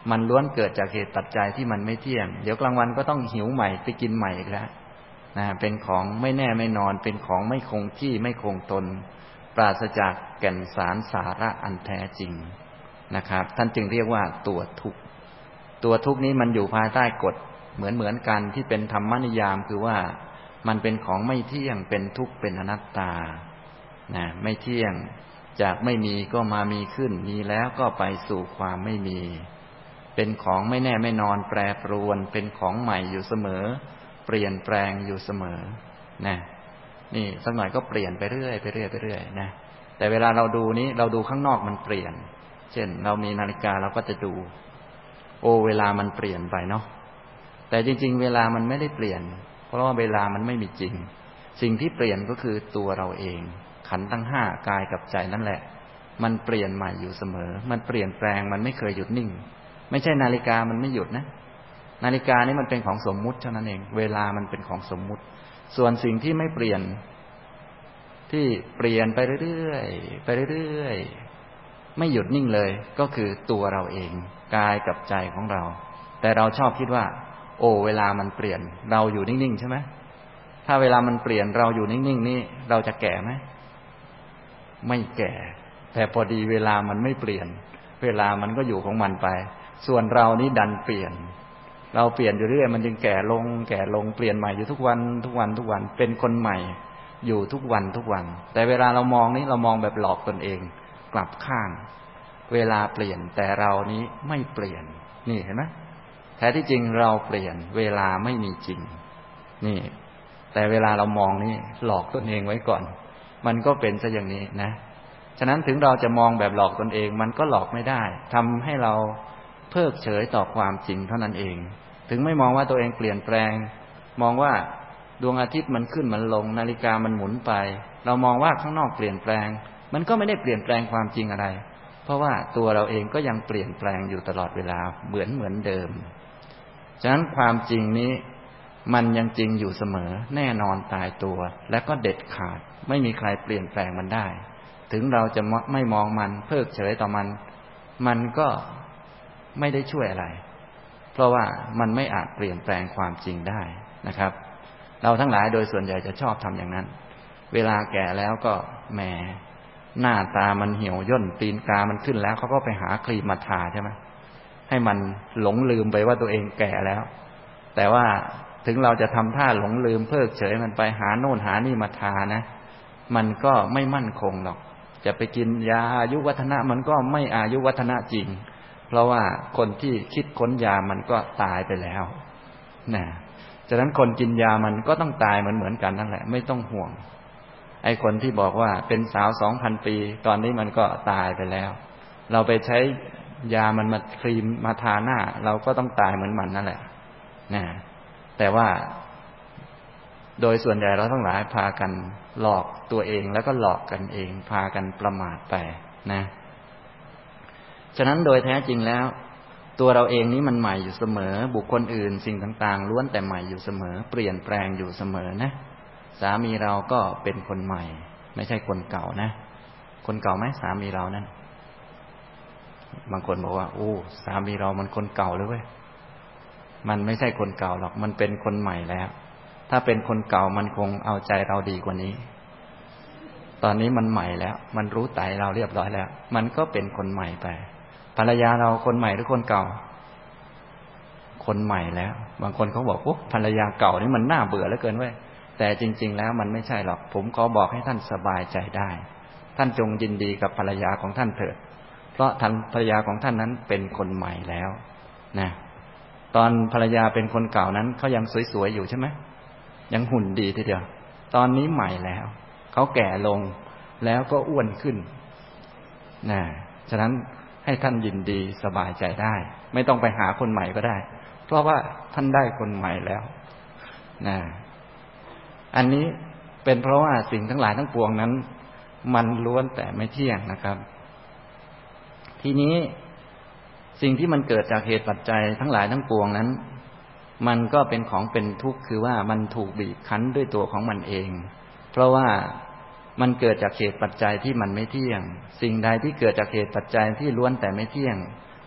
มันล้วนเกิดจากเหตุปัจจัยที่มันไม่เที่ยงเดี๋ยวกลางวันก็ต้องหิวใหม่ไปกินใหม่อีกแล้วนะเป็นของไม่แน่ไม่นอนเป็นของไม่คงที่ไม่คงตนปราศจากแก่นสารสาระอันแท้จริงนะครับท่านจึงเรียกว่าตัวทุกข์ตัวทุกข์นี้มันอยู่ภายใต้กฎเหมือนกันที่เป็นธรรมนิยามคือว่ามันเป็นของไม่เที่ยงเป็นทุกข์เป็นอนัตตานะไม่เที่ยงจากไม่มีก็มามีขึ้นมีแล้วก็ไปสู่ความไม่มีเป็นของไม่แน่ไม่นอนแปรปรวนเป็นของใหม่อยู่เสมอเปลี่ยนแปลงอยู่เสมอนะนี่สักหน่อยก็เปลี่ยนไปเรื่อยไปเรื่อยไปเรื่อยนะแต่เวลาเราดูนี้เราดูข้างนอกมันเปลี่ยนเช่นเรามีนาฬิกาเราก็จะดูโอ้เวลามันเปลี่ยนไปเนาะแต่จริงๆเวลามันไม่ได้เปลี่ยนเพราะว่าเวลามันไม่มีจริงสิ่งที่เปลี่ยนก็คือตัวเราเองขันธ์ทั้งห้ากายกับใจนั่นแหละมันเปลี่ยนใหม่อยู่เสมอมันเปลี่ยนแปลงมันไม่เคยหยุดนิ่งไม่ใช่นาฬิกามันไม่หยุดนะนาฬิกานี่มันเป็นของสมมุติเท่านั้นเองเวลามันเป็นของสมมุติส่วนสิ่งที่ไม่เปลี่ยนที่เปลี่ยนไปเรื่อยๆไปเรื่อยๆไม่หยุดนิ่งเลยก็คือตัวเราเองกายกับใจของเราแต่เราชอบคิดว่าโอ้เวลามันเปลี่ยนเราอยู่นิ่งๆใช่ไหมถ้าเวลามันเปลี่ยนเราอยู่นิ่งๆนี่เราจะแก่ไหมไม่แก่แต่พอดีเวลามันไม่เปลี่ยนเวลามันก็อยู่ของมันไปส่วนเรานี้ดันเปลี่ยนเราเปลี่ยนอยู่เรื่อยมันจึงแก่ลงแก่ลงเปลี่ยนใหม่อยู่ทุกวันทุกวันทุกวันเป็นคนใหม่อยู่ทุกวันทุกวันแต่เวลาเรามองนี้เรามองแบบหลอกตนเองกลับข้างเวลาเปลี่ยนแต่เรานี้ไม่เปลี่ยนนี่เห็นไหมแท้ที่จริงเราเปลี่ยนเวลาไม่มีจริงนี่แต่เวลาเรามองนี่หลอกตนเองไว้ก่อนมันก็เป็นซะอย่างนี้นะฉะนั้นถึงเราจะมองแบบหลอกตนเองมันก็หลอกไม่ได้ทำให้เราเพิกเฉยต่อความจริงเท่านั้นเองถึงไม่มองว่าตัวเองเปลี่ยนแปลงมองว่าดวงอาทิตย์มันขึ้นมันลงนาฬิกามันหมุนไปเรามองว่าข้างนอกเปลี่ยนแปลงมันก็ไม่ได้เปลี่ยนแปลงความจริงอะไรเพราะว่าตัวเราเองก็ยังเปลี่ยนแปลงอยู่ตลอดเวลาเหมือนเดิมฉะนั้นความจริงนี้มันยังจริงอยู่เสมอแน่นอนตายตัวและก็เด็ดขาดไม่มีใครเปลี่ยนแปลงมันได้ถึงเราจะไม่มองมันเพิกเฉยต่อมันก็ไม่ได้ช่วยอะไรเพราะว่ามันไม่อาจเปลี่ยนแปลงความจริงได้นะครับเราทั้งหลายโดยส่วนใหญ่จะชอบทำอย่างนั้นเวลาแก่แล้วก็แหมหน้าตามันเหี่ยวย่นตีนกามันขึ้นแล้วเขาก็ไปหาครีมมาทาใช่ไหมให้มันหลงลืมไปว่าตัวเองแก่แล้วแต่ว่าถึงเราจะทำท่าหลงลืมเพิกเฉยมันไปหาโน่นหานี่มาทานะมันก็ไม่มั่นคงหรอกจะไปกินยาอายุวัฒนะมันก็ไม่อายุวัฒนะจริงเพราะว่าคนที่คิดค้นยามันก็ตายไปแล้วนะฉะนั้นคนกินยามันก็ต้องตายเหมือนกันนั่นแหละไม่ต้องห่วงไอ้คนที่บอกว่าเป็นสาว 2,000 ปีตอนนี้มันก็ตายไปแล้วเราไปใช้ยามันมาครีมมาทาหน้าเราก็ต้องตายเหมือนมันนั่นแหละนะแต่ว่าโดยส่วนใหญ่เราทั้งหลายพากันหลอกตัวเองแล้วก็หลอกกันเองพากันประมาทไปนะฉะนั้นโดยแท้จริงแล้วตัวเราเองนี้มันใหม่อยู่เสมอบุคคลอื่นสิ่งต่างๆล้วนแต่ใหม่อยู่เสมอเปลี่ยนแปลงอยู่เสมอนะสามีเราก็เป็นคนใหม่ไม่ใช่คนเก่านะคนเก่าไหมสามีเรานั่นบางคนบอกว่าโอ้สามีเรามันคนเก่าเลยเว้ยมันไม่ใช่คนเก่าหรอกมันเป็นคนใหม่แล้วถ้าเป็นคนเก่ามันคงเอาใจเราดีกว่านี้ตอนนี้มันใหม่แล้วมันรู้ใจเราเรียบร้อยแล้วมันก็เป็นคนใหม่ไปภรรยาเราคนใหม่หรือคนเก่าคนใหม่แล้วบางคนเขาบอกโอ้ภรรยาเก่านี่มันน่าเบื่อเหลือเกินเว้ยแต่จริงๆแล้วมันไม่ใช่หรอกผมขอบอกให้ท่านสบายใจได้ท่านจงยินดีกับภรรยาของท่านเถิดเพราะท่านภรรยาของท่านนั้นเป็นคนใหม่แล้วนะตอนภรรยาเป็นคนเก่านั้นเขายังสวยๆอยู่ใช่ไหมยังหุ่นดีทีเดียวตอนนี้ใหม่แล้วเขาแก่ลงแล้วก็อ้วนขึ้นนะฉะนั้นให้ท่านยินดีสบายใจได้ไม่ต้องไปหาคนใหม่ก็ได้เพราะว่าท่านได้คนใหม่แล้วนะอันนี้เป็นเพราะว่าสิ่งทั้งหลายทั้งปวงนั้นมันล้วนแต่ไม่เที่ยงนะครับทีนี้สิ่งที่มันเกิดจากเหตุปัจจัยทั้งหลายทั้งปวงนั้นมันก็เป็นของเป็นทุกข์คือว่ามันถูกบีบคั้นด้วยตัวของมันเองเพราะว่ามันเกิดจากเหตุปัจจัยที่มันไม่เที่ยงสิ่งใดที่เกิดจากเหตุปัจจัยที่ล้วนแต่ไม่เที่ยง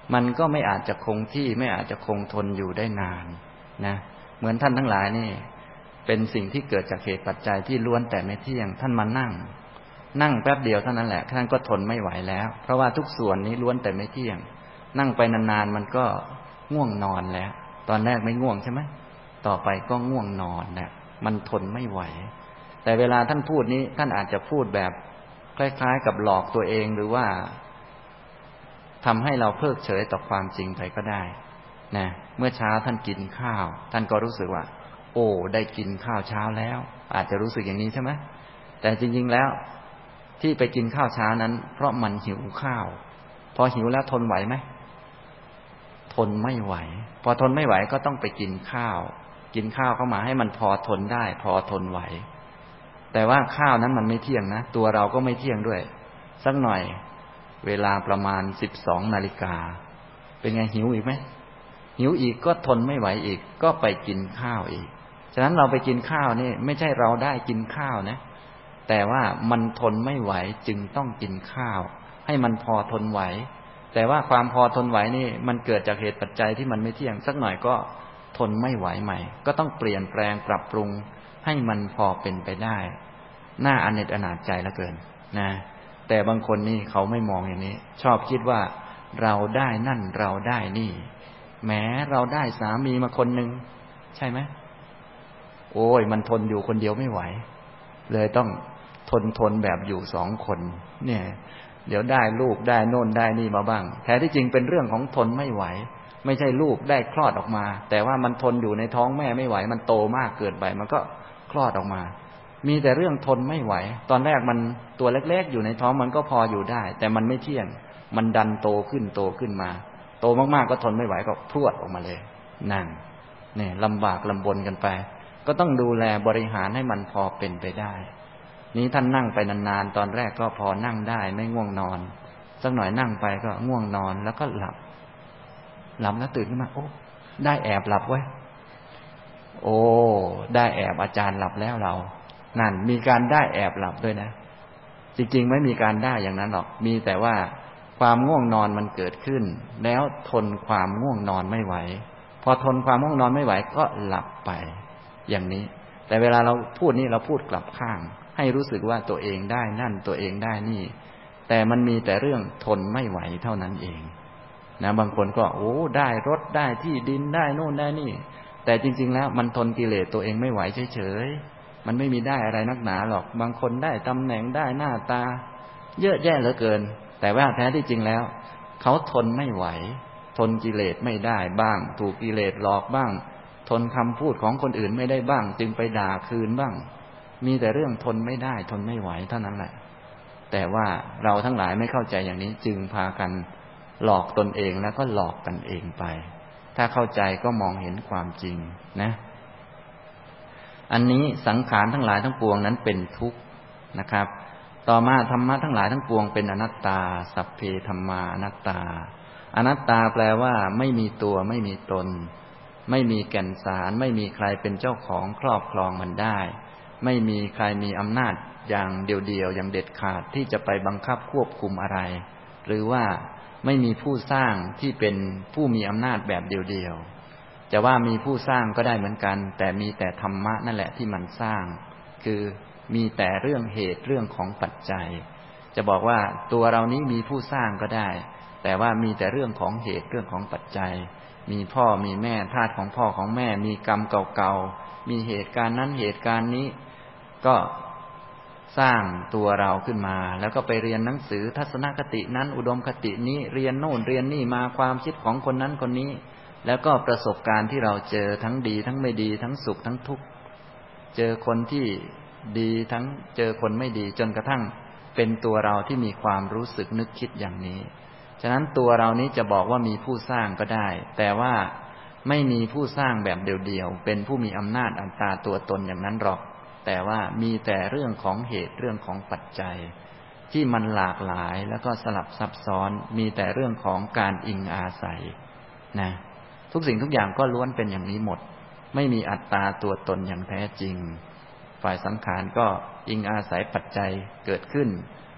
มันก็ไม่อาจจะคงที่ไม่อาจจะคงทนอยู่ได้นานนะเหมือนท่านทั้งหลายนี่เป็นสิ่งที่เกิดจากเหตุปัจจัยที่ล้วนแต่ไม่เที่ยงท่านมานั่งแป๊บเดียวเท่านั้นแหละท่านก็ทนไม่ไหวแล้วเพราะว่าทุกส่วนนี้ล้วนแต่ไม่เที่ยงนั่งไปนานๆมันก็ง่วงนอนแล้วตอนแรกไม่ง่วงใช่ไหมต่อไปก็ง่วงนอนเนี่ยมันทนไม่ไหวแต่เวลาท่านพูดนี้ท่านอาจจะพูดแบบคล้ายๆกับหลอกตัวเองหรือว่าทำให้เราเพิกเฉยต่อความจริงไปก็ได้นะเมื่อเช้าท่านกินข้าวท่านก็รู้สึกว่าโอ้ได้กินข้าวเช้าแล้วอาจจะรู้สึกอย่างนี้ใช่ไหมแต่จริงๆแล้วที่ไปกินข้าวเช้านั้นเพราะมันหิวข้าวพอหิวแล้วทนไหวไหมทนไม่ไหวพอทนไม่ไหวก็ต้องไปกินข้าวเข้ามาให้มันพอทนได้พอทนไหวแต่ว่าข้าวนั้นมันไม่เที่ยงนะตัวเราก็ไม่เที่ยงด้วยสักหน่อยเวลาประมาณ12 นาฬิกาเป็นไงหิวอีกไหมหิวอีกก็ทนไม่ไหวอีกก็ไปกินข้าวอีกฉะนั้นเราไปกินข้าวนี่ไม่ใช่เราได้กินข้าวนะแต่ว่ามันทนไม่ไหวจึงต้องกินข้าวให้มันพอทนไหวแต่ว่าความพอทนไหวนี่มันเกิดจากเหตุปัจจัยที่มันไม่เที่ยงสักหน่อยก็ทนไม่ไหวใหม่ก็ต้องเปลี่ยนแปลงปรับปรุงให้มันพอเป็นไปได้น่าอเนจอนาถใจเหลือเกินนะแต่บางคนนี่เขาไม่มองอย่างนี้ชอบคิดว่าเราได้นั่นเราได้นี่แม้เราได้สามีมาคนหนึ่งใช่ไหมโอ้ยมันทนอยู่คนเดียวไม่ไหวเลยต้องทนแบบอยู่2 คนเนี่ยเดี๋ยวได้ลูกได้โน่นได้นี่มาบ้างแท้ที่จริงเป็นเรื่องของทนไม่ไหวไม่ใช่ลูกได้คลอดออกมาแต่ว่ามันทนอยู่ในท้องแม่ไม่ไหวมันโตมากเกินไปมันก็คลอดออกมามีแต่เรื่องทนไม่ไหวตอนแรกมันตัวเล็กๆอยู่ในท้องมันก็พออยู่ได้แต่มันไม่เที่ยงมันดันโตขึ้นมาโตมากๆก็ทนไม่ไหวก็พรวดออกมาเลยนั่นเนี่ยลำบากลำบนกันไปก็ต้องดูแลบริหารให้มันพอเป็นไปได้นี้ท่านนั่งไปนานๆตอนแรกก็พอนั่งได้ไม่ง่วงนอนสักหน่อยนั่งไปก็ง่วงนอนแล้วก็หลับแล้วตื่นขึ้นมาโอ้ได้แอบหลับไว้โอ้ได้แอบอาจารย์หลับแล้วเรานั่นมีการได้แอบหลับด้วยนะจริงๆไม่มีการได้อย่างนั้นหรอกมีแต่ว่าความง่วงนอนมันเกิดขึ้นแล้วทนความง่วงนอนไม่ไหวพอทนความง่วงนอนไม่ไหวก็หลับไปอย่างนี้แต่เวลาเราพูดนี่เราพูดกลับข้างให้รู้สึกว่าตัวเองได้นั่นตัวเองได้นี่แต่มันมีแต่เรื่องทนไม่ไหวเท่านั้นเองนะบางคนก็โอ้ได้รถได้ที่ดินได้โน่นได้นี่แต่จริงๆแล้วมันทนกิเลสตัวเองไม่ไหวเฉยๆมันไม่มีได้อะไรนักหนาหรอกบางคนได้ตำแหน่งได้หน้าตาเยอะแยะเหลือเกินแต่ว่าแท้ที่จริงแล้วเขาทนไม่ไหวทนกิเลสไม่ได้บ้างถูกกิเลสหลอกบ้างทนคำพูดของคนอื่นไม่ได้บ้างจึงไปด่าคืนบ้างมีแต่เรื่องทนไม่ได้ทนไม่ไหวเท่านั้นแหละแต่ว่าเราทั้งหลายไม่เข้าใจอย่างนี้จึงพากันหลอกตนเองแล้วก็หลอกกันเองไปถ้าเข้าใจก็มองเห็นความจริงนะอันนี้สังขารทั้งหลายทั้งปวงนั้นเป็นทุกข์นะครับต่อมาธรรมะทั้งหลายทั้งปวงเป็นอนัตตาสัพเพธัมมาอนัตตาอนัตตาแปลว่าไม่มีตัวไม่มีตนไม่มีแก่นสารไม่มีใครเป็นเจ้าของครอบครองมันได้ไม่มีใครมีอำนาจอย่างเดียวๆอย่างเด็ดขาดที่จะไปบังคับควบคุมอะไรหรือว่าไม่มีผู้สร้างที่เป็นผู้มีอำนาจแบบเดียวๆจะว่ามีผู้สร้างก็ได้เหมือนกันแต่มีแต่ธรรมะนั่นแหละที่มันสร้างคือมีแต่เรื่องเหตุเรื่องของปัจจัยจะบอกว่าตัวเรานี้มีผู้สร้างก็ได้แต่ว่ามีแต่เรื่องของเหตุเรื่องของปัจจัยมีพ่อมีแม่ธาตุของพ่อของแม่มีกรรมเก่าๆมีเหตุการณ์นั้นเหตุการณ์นี้ก็สร้างตัวเราขึ้นมาแล้วก็ไปเรียนหนังสือทัศนคตินั้นอุดมคตินี้เรียนโน่นเรียนนี่มาความคิดของคนนั้นคนนี้แล้วก็ประสบการณ์ที่เราเจอทั้งดีทั้งไม่ดีทั้งสุขทั้งทุกข์เจอคนที่ดีทั้งเจอคนไม่ดีจนกระทั่งเป็นตัวเราที่มีความรู้สึกนึกคิดอย่างนี้ฉะนั้นตัวเรานี้จะบอกว่ามีผู้สร้างก็ได้แต่ว่าไม่มีผู้สร้างแบบเดี่ยวๆเป็นผู้มีอำนาจอัตตาตัวตนอย่างนั้นหรอกแต่ว่ามีแต่เรื่องของเหตุเรื่องของปัจจัยที่มันหลากหลายแล้วก็สลับซับซ้อนมีแต่เรื่องของการอิงอาศัยนะทุกสิ่งทุกอย่างก็ล้วนเป็นอย่างนี้หมดไม่มีอัตตาตัวตนอย่างแท้จริงฝ่ายสังขารก็อิงอาศัยปัจจัยเกิดขึ้น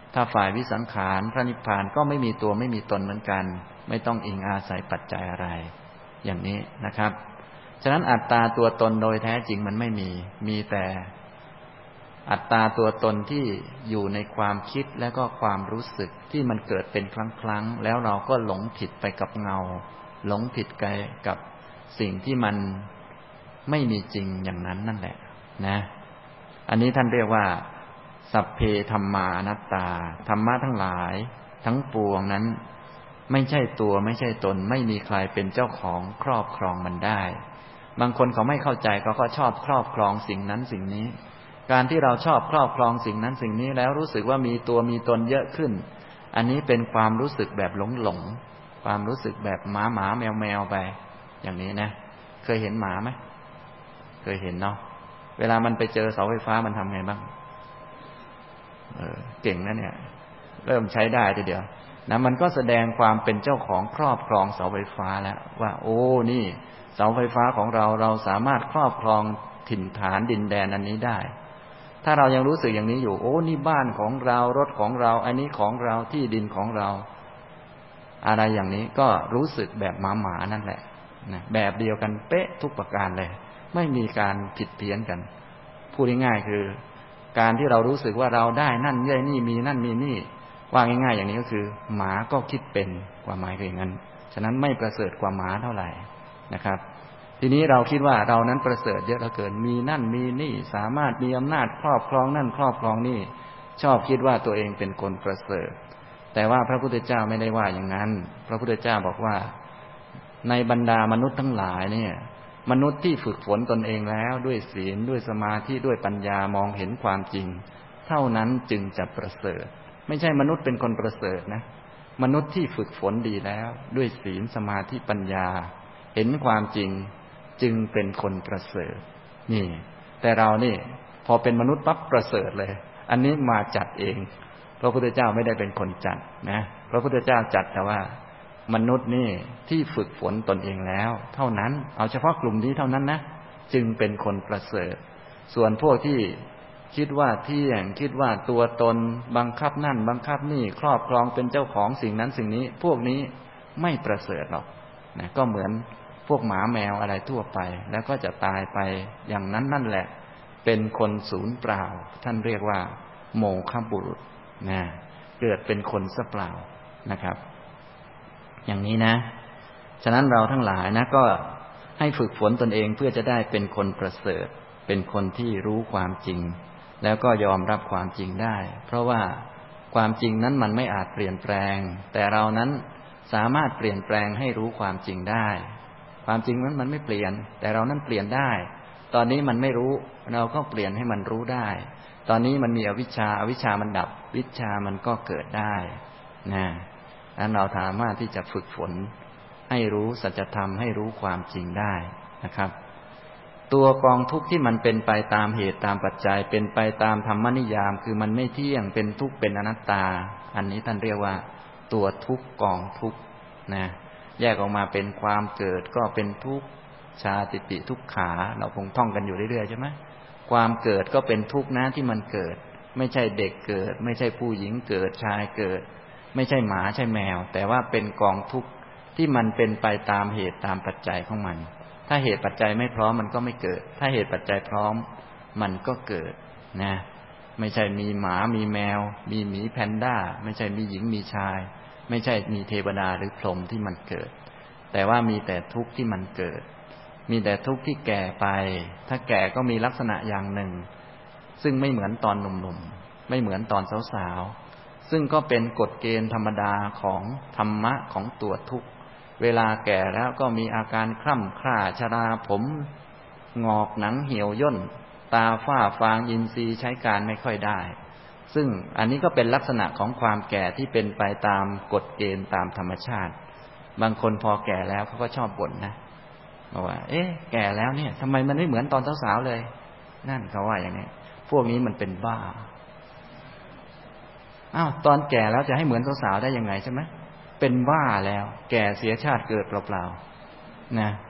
ถ้าฝ่ายวิสังขารพระนิพพานก็ไม่มีตัวไม่มีตนเหมือนกันไม่ต้องอิงอาศัยปัจจัยอะไรอย่างนี้นะครับฉะนั้นอัตตาตัวตนโดยแท้จริงมันไม่มีแต่อัตตาตัวตนที่อยู่ในความคิดและก็ความรู้สึกที่มันเกิดเป็นครั้งๆแล้วเราก็หลงผิดไปกับเงาหลงผิดไปกับสิ่งที่มันไม่มีจริงอย่างนั้นนั่นแหละนะอันนี้ท่านเรียกว่าสัพเพธัมมาอนัตตาธรรมะทั้งหลายทั้งปวงนั้นไม่ใช่ตัวไม่ใช่ตนไม่มีใครเป็นเจ้าของครอบครองมันได้บางคนเขาไม่เข้าใจเขาก็ชอบครอบครองสิ่งนั้นสิ่งนี้การที่เราชอบครอบครองสิ่งนั้นสิ่งนี้แล้วรู้สึกว่ามีตัวมีตนเยอะขึ้นอันนี้เป็นความรู้สึกแบบหลงความรู้สึกแบบหมาแมวไปอย่างนี้นะเคยเห็นหมาไหมเคยเห็นเนาะเวลามันไปเจอเสาไฟฟ้ามันทำไงบ้างเก่งนะเนี่ยเริ่มใช้ได้ทีเดียวนะมันก็แสดงความเป็นเจ้าของครอบครองเสาไฟฟ้าแล้วว่าโอ้นี่เสาไฟฟ้าของเราสามารถครอบครองถิ่นฐานดินแดนอันนี้ได้ถ้าเรายังรู้สึกอย่างนี้อยู่โอ้นี่บ้านของเรารถของเราอันนี้ของเราที่ดินของเราอะไรอย่างนี้ก็รู้สึกแบบหมานั่นแหละนะแบบเดียวกันเป๊ะทุกประการเลยไม่มีการผิดเพี้ยนกันพูดง่ายๆคือการที่เรารู้สึกว่าเราได้นั่นได้นี่มีนั่นมีนี่ว่าง่ายๆอย่างนี้ก็คือหมาก็คิดเป็นความหมายคืออย่างนั้นฉะนั้นไม่ประเสริฐกว่าหมาเท่าไหร่นะครับทีนี้เราคิดว่าเรานั้นประเสริฐเยอะเหลือเกินมีนั่นมีนี่สามารถมีอำนาจครอบครองนั่นครอบครองนี่ชอบคิดว่าตัวเองเป็นคนประเสริฐแต่ว่าพระพุทธเจ้าไม่ได้ว่าอย่างนั้นพระพุทธเจ้าบอกว่าในบรรดามนุษย์ทั้งหลายเนี่ยมนุษย์ที่ฝึกฝนตนเองแล้วด้วยศีลด้วยสมาธิด้วยปัญญามองเห็นความจริงเท่านั้นจึงจะประเสริฐไม่ใช่มนุษย์เป็นคนประเสริฐนะมนุษย์ที่ฝึกฝนดีแล้วด้วยศีลสมาธิปัญญาเห็นความจริงจึงเป็นคนประเสริฐนี่แต่เรานี่พอเป็นมนุษย์ปั๊บประเสริฐเลยอันนี้มาจัดเองพระพุทธเจ้าไม่ได้เป็นคนจัดนะพระพุทธเจ้าจัดแต่ว่ามนุษย์นี่ที่ฝึกฝนตนเองแล้วเท่านั้นเอาเฉพาะกลุ่มนี้เท่านั้นนะจึงเป็นคนประเสริฐส่วนพวกที่คิดว่าเที่ยงคิดว่าตัวตนบังคับนั่นบังคับนี่ครอบครองเป็นเจ้าของสิ่งนั้นสิ่งนี้พวกนี้ไม่ประเสริฐหรอกนะก็เหมือนพวกหมาแมวอะไรทั่วไปแล้วก็จะตายไปอย่างนั้นนั่นแหละเป็นคนศูนย์เปล่าท่านเรียกว่าโมฆะบุรุษนะเกิดเป็นคนซะเปล่านะครับอย่างนี้นะฉะนั้นเราทั้งหลายนะก็ให้ฝึกฝนตนเองเพื่อจะได้เป็นคนประเสริฐเป็นคนที่รู้ความจริงแล้วก็ยอมรับความจริงได้เพราะว่าความจริงนั้นมันไม่อาจเปลี่ยนแปลงแต่เรานั้นสามารถเปลี่ยนแปลงให้รู้ความจริงได้ความจริงนั้นมันไม่เปลี่ยนแต่เรานั้นเปลี่ยนได้ตอนนี้มันไม่รู้เราก็เปลี่ยนให้มันรู้ได้ตอนนี้มันมีอวิชชามันดับวิชชามันก็เกิดได้นะนั้นเราสามารถที่จะฝึกฝนให้รู้สัจธรรมให้รู้ความจริงได้นะครับตัวกองทุกข์ที่มันเป็นไปตามเหตุตามปัจจัยเป็นไปตามธรรมนิยามคือมันไม่เที่ยงเป็นทุกข์เป็นอนัตตาอันนี้ท่านเรียกว่าตัวทุกข์กองทุกข์นะแยกออกมาเป็นความเกิดก็เป็นทุกข์ชาติปิทุกขาเราคงท่องกันอยู่เรื่อยๆใช่ไหมความเกิดก็เป็นทุกข์นะที่มันเกิดไม่ใช่เด็กเกิดไม่ใช่ผู้หญิงเกิดชายเกิดไม่ใช่หมาใช่แมวแต่ว่าเป็นกองทุกข์ที่มันเป็นไปตามเหตุตามปัจจัยของมันถ้าเหตุปัจจัยไม่พร้อมมันก็ไม่เกิดถ้าเหตุปัจจัยพร้อมมันก็เกิดนะไม่ใช่มีหมามีแมวมีหมีแพนด้าไม่ใช่มีหญิงมีชายไม่ใช่มีเทวดาหรือพรหมที่มันเกิดแต่ว่ามีแต่ทุกข์ที่มันเกิดมีแต่ทุกข์ที่แก่ไปถ้าแก่ก็มีลักษณะอย่างหนึ่งซึ่งไม่เหมือนตอนหนุ่มๆไม่เหมือนตอนสาวๆซึ่งก็เป็นกฎเกณฑ์ธรรมดาของธรรมะของตัวทุกข์เวลาแก่แล้วก็มีอาการคล่ำคร่าชราผมงอกหนังเหี่ยวย่นตาฝ้าฟางอินทรีย์ใช้การไม่ค่อยได้ซึ่งอันนี้ก็เป็นลักษณะของความแก่ที่เป็นไปตามกฎเกณฑ์ตามธรรมชาติบางคนพอแก่แล้วเขาก็ชอบบ่นนะบอกว่าแก่แล้วเนี่ยทำไมมันไม่เหมือนตอนสาวๆเลยนั่นเขาว่าอย่างนี้พวกนี้มันเป็นบ้าตอนแก่แล้วจะให้เหมือนสาวๆได้ยังไงใช่ไหมเป็นบ้าแล้วแก่เสียชาติเกิดเปล่าๆนะ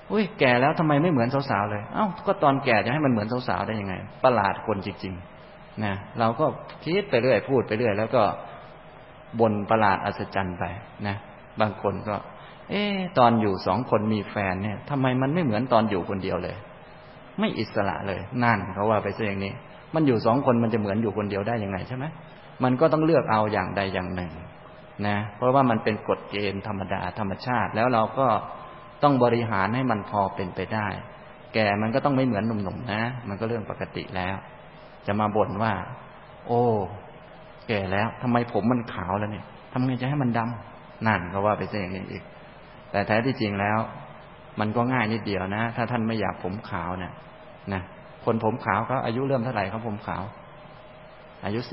แก่แล้วทำไมไม่เหมือนสาวๆเลยก็ตอนแก่จะให้มันเหมือนสาวๆได้ยังไงประหลาดคนจริงๆนะเราก็คิดไปเรื่อยพูดไปเรื่อยแล้วก็บ่นประหลาดอัศจรรย์ไปนะบางคนก็ตอนอยู่2 คนมีแฟนเนี่ยทำไมมันไม่เหมือนตอนอยู่คนเดียวเลยไม่อิสระเลยนั่นเขาว่าไปซะอย่างนี้มันอยู่2 คนมันจะเหมือนอยู่คนเดียวได้ยังไงใช่ไหมมันก็ต้องเลือกเอาอย่างใดอย่างหนึ่งนะเพราะว่ามันเป็นกฎเกณฑ์ธรรมดาธรรมชาติแล้วเราก็ต้องบริหารให้มันพอเป็นไปได้แก่มันก็ต้องไม่เหมือนหนุ่มๆนะมันก็เรื่องปกติแล้วจะมาบ่นว่าโอ้แก่แล้วทำไมผมมันขาวแล้วเนี่ยทำไงจะให้มันดำนั่นก็ว่าไปซะอย่างนี้อีกแต่แท้ที่จริงแล้วมันก็ง่ายนิดเดียวนะถ้าท่านไม่อยากผมขาวนะคนผมขาวเขาอายุเริ่มเท่าไหร่เขาผมขาวอายุ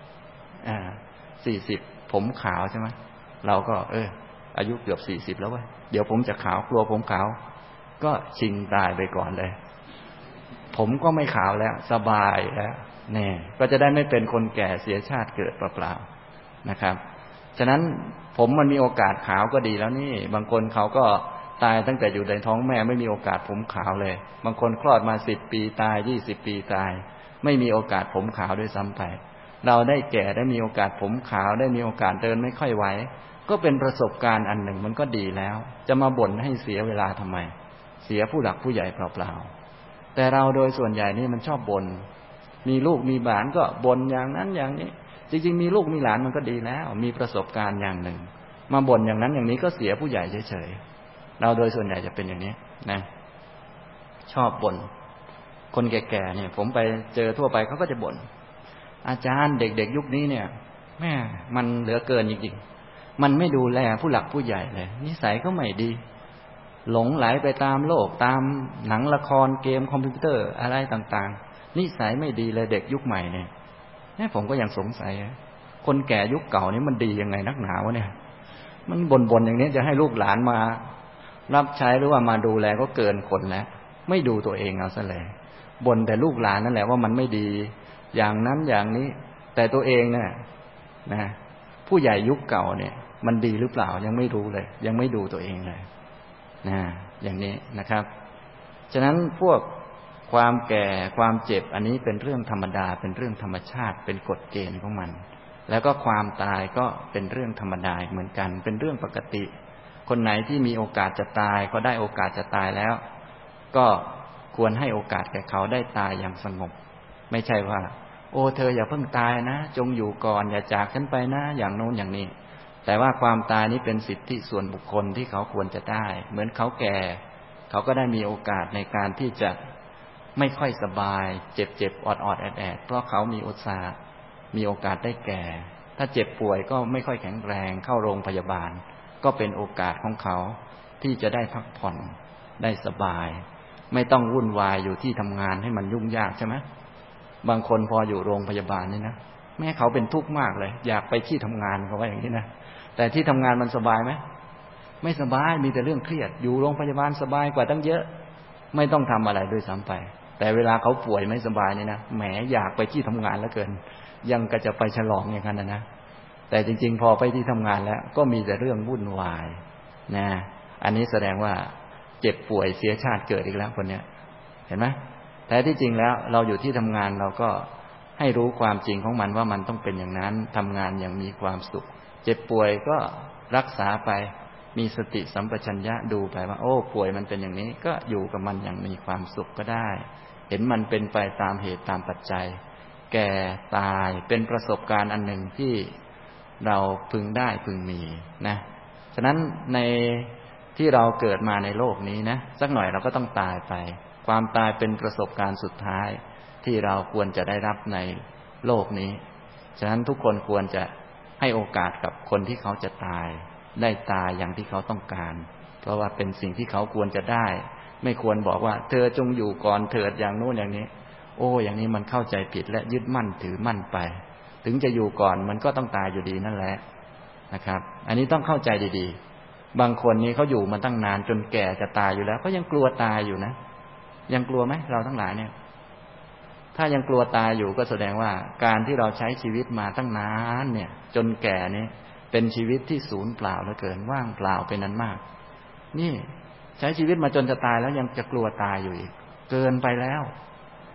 4040ผมขาวใช่ไหมเราก็อายุเกือบ40แล้วเว้ยเดี๋ยวผมจะขาวกลัวผมขาวก็ชิงตายไปก่อนเลยผมก็ไม่ขาวแล้วสบายแล้วเนี่ยก็จะได้ไม่เป็นคนแก่เสียชาติเกิดเปล่าๆนะครับฉะนั้นผมมันมีโอกาสขาวก็ดีแล้วนี่บางคนเขาก็ตายตั้งแต่อยู่ในท้องแม่ไม่มีโอกาสผมขาวเลยบางคนคลอดมา10 ปีตาย20 ปีตายไม่มีโอกาสผมขาวด้วยซ้ำไปเราได้แก่ได้มีโอกาสผมขาวได้มีโอกาสเดินไม่ค่อยไหวก็เป็นประสบการณ์อันหนึ่งมันก็ดีแล้วจะมาบ่นให้เสียเวลาทำไมเสียผู้หลักผู้ใหญ่เปล่าๆแต่เราโดยส่วนใหญ่นี่มันชอบบ่นมีลูกมีหลานก็บ่นอย่างนั้นอย่างนี้จริงๆมีลูกมีหลานมันก็ดีแล้วมีประสบการณ์อย่างหนึ่งมาบ่นอย่างนั้นอย่างนี้ก็เสียผู้ใหญ่เฉยๆเราโดยส่วนใหญ่จะเป็นอย่างนี้นะชอบบ่นคนแก่ๆเนี่ยผมไปเจอทั่วไปเขาก็จะบ่นอาจารย์เด็กๆยุคนี้เนี่ยแม่มันเหลือเกินจริงๆมันไม่ดูแลผู้หลักผู้ใหญ่เลยนิสัยก็ไม่ดีหลงไหลไปตามโลกตามหนังละครเกมคอมพิวเตอร์อะไรต่างๆนิสัยไม่ดีเลยเด็กยุคใหม่เนี่ยผมก็ยังสงสัยคนแก่ยุคเก่านี่มันดียังไงนักหนาวะเนี่ยมันบ่นอย่างนี้จะให้ลูกหลานมารับใช้หรือว่ามาดูแลก็เกินคนแล้วไม่ดูตัวเองเอาซะเลยบ่นแต่ลูกหลานนั่นแหละว่ามันไม่ดีอย่างนั้นอย่างนี้แต่ตัวเองเนี่ยนะผู้ใหญ่ยุคเก่าเนี่ยมันดีหรือเปล่ายังไม่รู้เลยยังไม่ดูตัวเองเลยอย่างนี้นะครับฉะนั้นพวกความแก่ความเจ็บอันนี้เป็นเรื่องธรรมดาเป็นเรื่องธรรมชาติเป็นกฎเกณฑ์ของมันแล้วก็ความตายก็เป็นเรื่องธรรมดาเหมือนกันเป็นเรื่องปกติคนไหนที่มีโอกาสจะตายก็ได้โอกาสจะตายแล้วก็ควรให้โอกาสแก่เขาได้ตายอย่างสงบไม่ใช่ว่าโอ้เธออย่าเพิ่งตายนะจงอยู่ก่อนอย่าจากฉันไปนะอย่างโน้นอย่างนี้แต่ว่าความตายนี้เป็นสิทธิส่วนบุคคลที่เขาควรจะได้เหมือนเขาแก่เขาก็ได้มีโอกาสในการที่จะไม่ค่อยสบายเจ็บออดแอดเพราะเขามีอุตสาห์มีโอกาสได้แก่ถ้าเจ็บป่วยก็ไม่ค่อยแข็งแรงเข้าโรงพยาบาลก็เป็นโอกาสของเขาที่จะได้พักผ่อนได้สบายไม่ต้องวุ่นวายอยู่ที่ทำงานให้มันยุ่งยากใช่ไหมบางคนพออยู่โรงพยาบาลนี่นะแม่เขาเป็นทุกข์มากเลยอยากไปที่ทำงานเขาว่าอย่างนี้นะแต่ที่ทำงานมันสบายไหมไม่สบายมีแต่เรื่องเครียดอยู่โรงพยาบาลสบายกว่าตั้งเยอะไม่ต้องทำอะไรด้วยซ้ำไปแต่เวลาเขาป่วยไม่สบายนี่นะแหมอยากไปที่ทำงานเหลือเกินยังก็จะไปฉลองอย่างนั้นนะแต่จริงๆพอไปที่ทำงานแล้วก็มีแต่เรื่องวุ่นวายนะอันนี้แสดงว่าเจ็บป่วยเสียชาติเกิดอีกแล้วคนเนี้ยเห็นไหมแต่ที่จริงแล้วเราอยู่ที่ทำงานเราก็ให้รู้ความจริงของมันว่ามันต้องเป็นอย่างนั้นทำงานอย่างมีความสุขเจ็บป่วยก็รักษาไปมีสติสัมปชัญญะดูไปว่าโอ้ป่วยมันเป็นอย่างนี้ก็อยู่กับมันอย่างมีความสุขก็ได้เห็นมันเป็นไปตามเหตุตามปัจจัยแก่ตายเป็นประสบการณ์อันหนึ่งที่เราพึงได้พึงมีนะฉะนั้นในที่เราเกิดมาในโลกนี้นะสักหน่อยเราก็ต้องตายไปความตายเป็นประสบการณ์สุดท้ายที่เราควรจะได้รับในโลกนี้ฉะนั้นทุกคนควรจะให้โอกาสกับคนที่เขาจะตายได้ตายอย่างที่เขาต้องการเพราะว่าเป็นสิ่งที่เขาควรจะได้ไม่ควรบอกว่าเธอจงอยู่ก่อนเถิดอย่างโน้นอย่างนี้โอ้อย่างนี้มันเข้าใจผิดและยึดมั่นถือมั่นไปถึงจะอยู่ก่อนมันก็ต้องตายอยู่ดีนั่นแหละนะครับอันนี้ต้องเข้าใจดีๆบางคนนี้เขาอยู่มาตั้งนานจนแก่จะตายอยู่แล้วก็ยังกลัวตายอยู่นะยังกลัวไหมเราทั้งหลายเนี่ยถ้ายังกลัวตายอยู่ก็แสดงว่าการที่เราใช้ชีวิตมาตั้งนานเนี่ยจนแก่นี้เป็นชีวิตที่สูญเปล่าเหลือเกินว่างเปล่าเป็นนั้นมากนี่ใช้ชีวิตมาจนจะตายแล้วยังจะกลัวตายอยู่อีกเกินไปแล้ว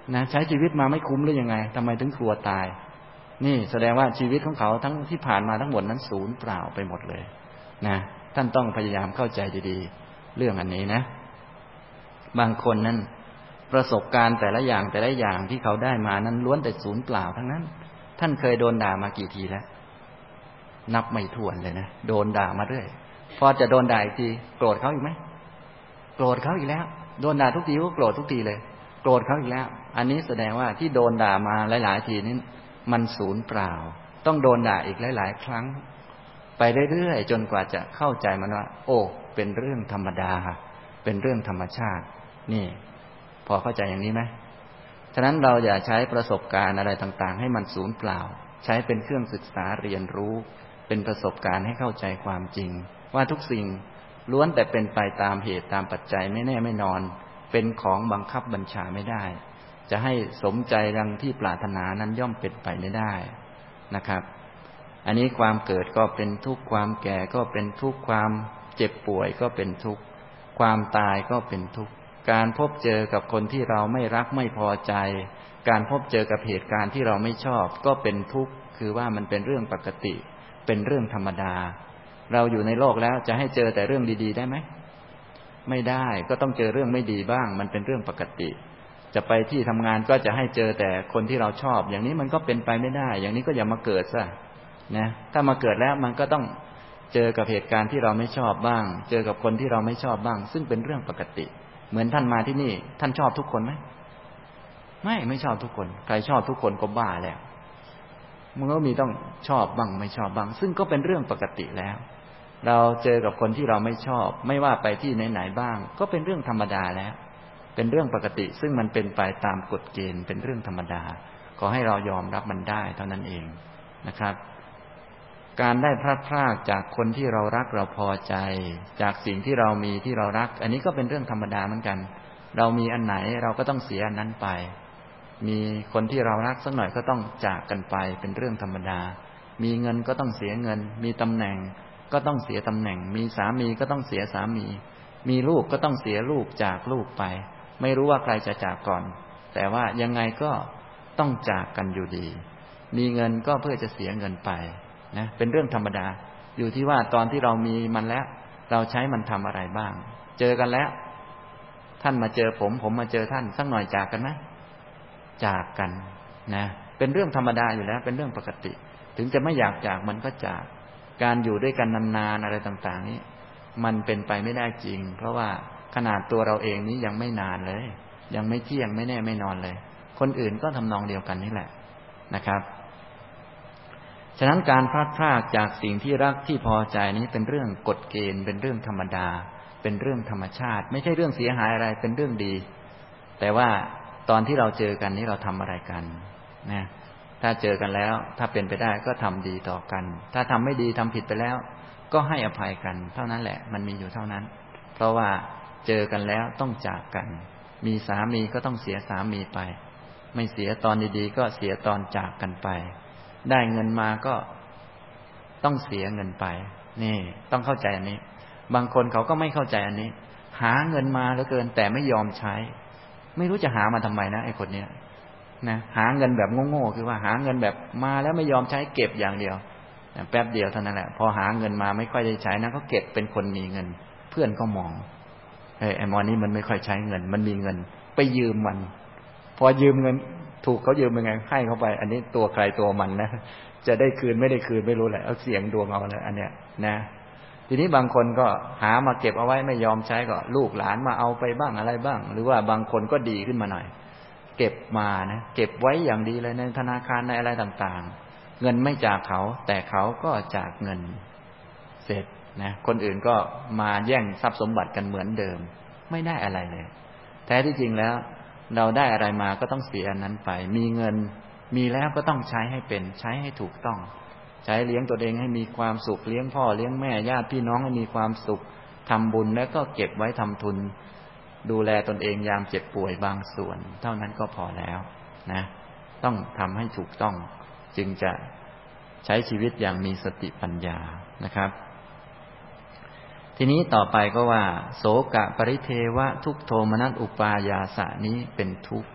นะใช้ชีวิตมาไม่คุ้มหรือยังไงทำไมถึงกลัวตายนี่แสดงว่าชีวิตของเขาทั้งที่ผ่านมาทั้งหมดนั้นสูญเปล่าไปหมดเลยนะท่านต้องพยายามเข้าใจดีๆเรื่องอันนี้นะบางคนนั้นประสบการณ์แต่ละอย่างที่เขาได้มานั้นล้วนแต่สูญเปล่าทั้งนั้นท่านเคยโดนด่ามากี่ทีแล้วนับไม่ถ้วนเลยนะโดนด่ามาเรื่อยพอจะโดนด่าอีกทีโกรธเขาอีกไหมโกรธเขาอีกแล้วโดนด่าทุกทีก็โกรธทุกทีเลยโกรธเขาอีกแล้วอันนี้แสดงว่าที่โดนด่ามาหลายๆทีนี้มันสูญเปล่าต้องโดนด่าอีกหลายๆครั้งไปเรื่อยๆจนกว่าจะเข้าใจมันว่าโอ้เป็นเรื่องธรรมดาเป็นเรื่องธรรมชาตินี่พอเข้าใจอย่างนี้ไหมฉะนั้นเราอย่าใช้ประสบการณ์อะไรต่างๆให้มันสูญเปล่าใช้เป็นเครื่องศึกษาเรียนรู้เป็นประสบการณ์ให้เข้าใจความจริงว่าทุกสิ่งล้วนแต่เป็นไปตามเหตุตามปัจจัยไม่แน่ไม่นอนเป็นของบังคับบัญชาไม่ได้จะให้สมใจดังที่ปรารถนานั้นย่อมเป็นไปไม่ได้นะครับอันนี้ความเกิดก็เป็นทุกข์ความแก่ก็เป็นทุกข์ความเจ็บป่วยก็เป็นทุกข์ความตายก็เป็นทุกข์การพบเจอกับคนที่เราไม่รักไม่พอใจการพบเจอกับเหตุการณ์ที่เราไม่ชอบก็เป็นทุกข์คือว่ามันเป็นเรื่องปกติเป็นเรื่องธรรมดาเราอยู่ในโลกแล้วจะให้เจอแต่เรื่องดีๆได้ไหมไม่ได้ก็ต้องเจอเรื่องไม่ดีบ้างมันเป็นเรื่องปกติจะไปที่ทำงานก็จะให้เจอแต่คนที่เราชอบอย่างนี้มันก็เป็นไปไม่ได้อย่างนี้ก็อย่ามาเกิดซะนะถ้ามาเกิดแล้วมันก็ต้องเจอกับเหตุการณ์ที่เราไม่ชอบบ้างเจอกับคนที่เราไม่ชอบบ้างซึ่งเป็นเรื่องปกติเหมือนท่านมาที่นี่ท่านชอบทุกคนไหมไม่ชอบทุกคนใครชอบทุกคนก็บ้าแล้วมันก็มีต้องชอบบ้างไม่ชอบบ้างซึ่งก็เป็นเรื่องปกติแล้วเราเจอกับคนที่เราไม่ชอบไม่ว่าไปที่ไหนๆบ้างก็เป็นเรื่องธรรมดาแล้วเป็นเรื่องปกติซึ่งมันเป็นไปตามกฎเกณฑ์เป็นเรื่องธรรมดาขอให้เรายอมรับมันได้เท่านั้นเองนะครับการได้พลัดพรากจากคนที่เรารักเราพอใจจากสิ่งที่เรามีที่เรารักอันนี้ก็เป็นเรื่องธรรมดาเหมือนกันเรามีอันไหนเราก็ต้องเสียอันนั้นไปมีคนที่เรารักสักหน่อยก็ต้องจากกันไปเป็นเรื่องธรรมดามีเงินก็ต้องเสียเงินมีตำแหน่งก็ต้องเสียตำแหน่งมีสามีก็ต้องเสียสามีมีลูกก็ต้องเสียลูกจากลูกไปไม่รู้ว่าใครจะจากก่อนแต่ว่ายังไงก็ต้องจากกันอยู่ดีมีเงินก็เพื่อจะเสียเงินไปนะเป็นเรื่องธรรมดาอยู่ที่ว่าตอนที่เรามีมันแล้วเราใช้มันทำอะไรบ้างเจอกันแล้วท่านมาเจอผมมาเจอท่านสักหน่อยจากกันไหมจากกันนะเป็นเรื่องธรรมดาอยู่แล้วเป็นเรื่องปกติถึงจะไม่อยากจากมันก็จากการอยู่ด้วยกันนานๆอะไรต่างๆนี้มันเป็นไปไม่ได้จริงเพราะว่าขนาดตัวเราเองนี้ยังไม่นานเลยยังไม่เที่ยงไม่แน่ไม่นอนเลยคนอื่นก็ทำนองเดียวกันนี่แหละนะครับฉะนั้นการพลัดพรากจากสิ่งที่รักที่พอใจนี้เป็นเรื่องกฎเกณฑ์เป็นเรื่องธรรมดาเป็นเรื่องธรรมชาติไม่ใช่เรื่องเสียหายอะไรเป็นเรื่องดีแต่ว่าตอนที่เราเจอกันนี้เราทำอะไรกันนะถ้าเจอกันแล้วถ้าเป็นไปได้ก็ทำดีต่อกันถ้าทำไม่ดีทำผิดไปแล้วก็ให้อภัยกันเท่านั้นแหละมันมีอยู่เท่านั้นเพราะว่าเจอกันแล้วต้องจากกันมีสามีก็ต้องเสียสามีไปไม่เสียตอนดีๆก็เสียตอนจากกันไปได้เงินมาก็ต้องเสียเงินไปนี่ต้องเข้าใจอันนี้บางคนเขาก็ไม่เข้าใจอันนี้หาเงินมาเหลือเกินแต่ไม่ยอมใช้ไม่รู้จะหามาทำไมนะไอ้คนเนี้ยนะหาเงินแบบโง่ๆคือว่าหาเงินแบบมาแล้วไม่ยอมใช้เก็บอย่างเดียวแป๊บเดียวเท่านั้นแหละพอหาเงินมาไม่ค่อยได้ใช้นะก็เก็บเป็นคนมีเงินเพื่อนก็มองไอ้หมอนี่มันไม่ค่อยใช้เงินมันมีเงินไปยืมมันพอยืมเงินถูกเขายืมยังไงให้เขาไปอันนี้ตัวใครตัวมันนะจะได้คืนไม่ได้คืนไม่รู้แหละเอาเสี่ยงดวงเอาเลยอันเนี้ยนะทีนี้บางคนก็หามาเก็บเอาไว้ไม่ยอมใช้ก็ลูกหลานมาเอาไปบ้างอะไรบ้างหรือว่าบางคนก็ดีขึ้นมาหน่อยเก็บมานะเก็บไว้อย่างดีเลยในธนาคารในอะไรต่างๆเงินไม่จากเขาแต่เขาก็จากเงินเสร็จนะคนอื่นก็มาแย่งทรัพย์สมบัติกันเหมือนเดิมไม่ได้อะไรเลยแท้ที่จริงแล้วเราได้อะไรมาก็ต้องเสียอันนั้นไปมีเงินมีแล้วก็ต้องใช้ให้เป็นใช้ให้ถูกต้องใช้เลี้ยงตัวเองให้มีความสุขเลี้ยงพ่อเลี้ยงแม่ญาติพี่น้องให้มีความสุขทำบุญแล้วก็เก็บไว้ทำทุนดูแลตนเองยามเจ็บป่วยบางส่วนเท่านั้นก็พอแล้วนะต้องทำให้ถูกต้องจึงจะใช้ชีวิตอย่างมีสติปัญญานะครับทีนี้ต่อไปก็ว่าโสกะปริเทวะทุกโทมนัสอุปายาสะนี้เป็นทุกข์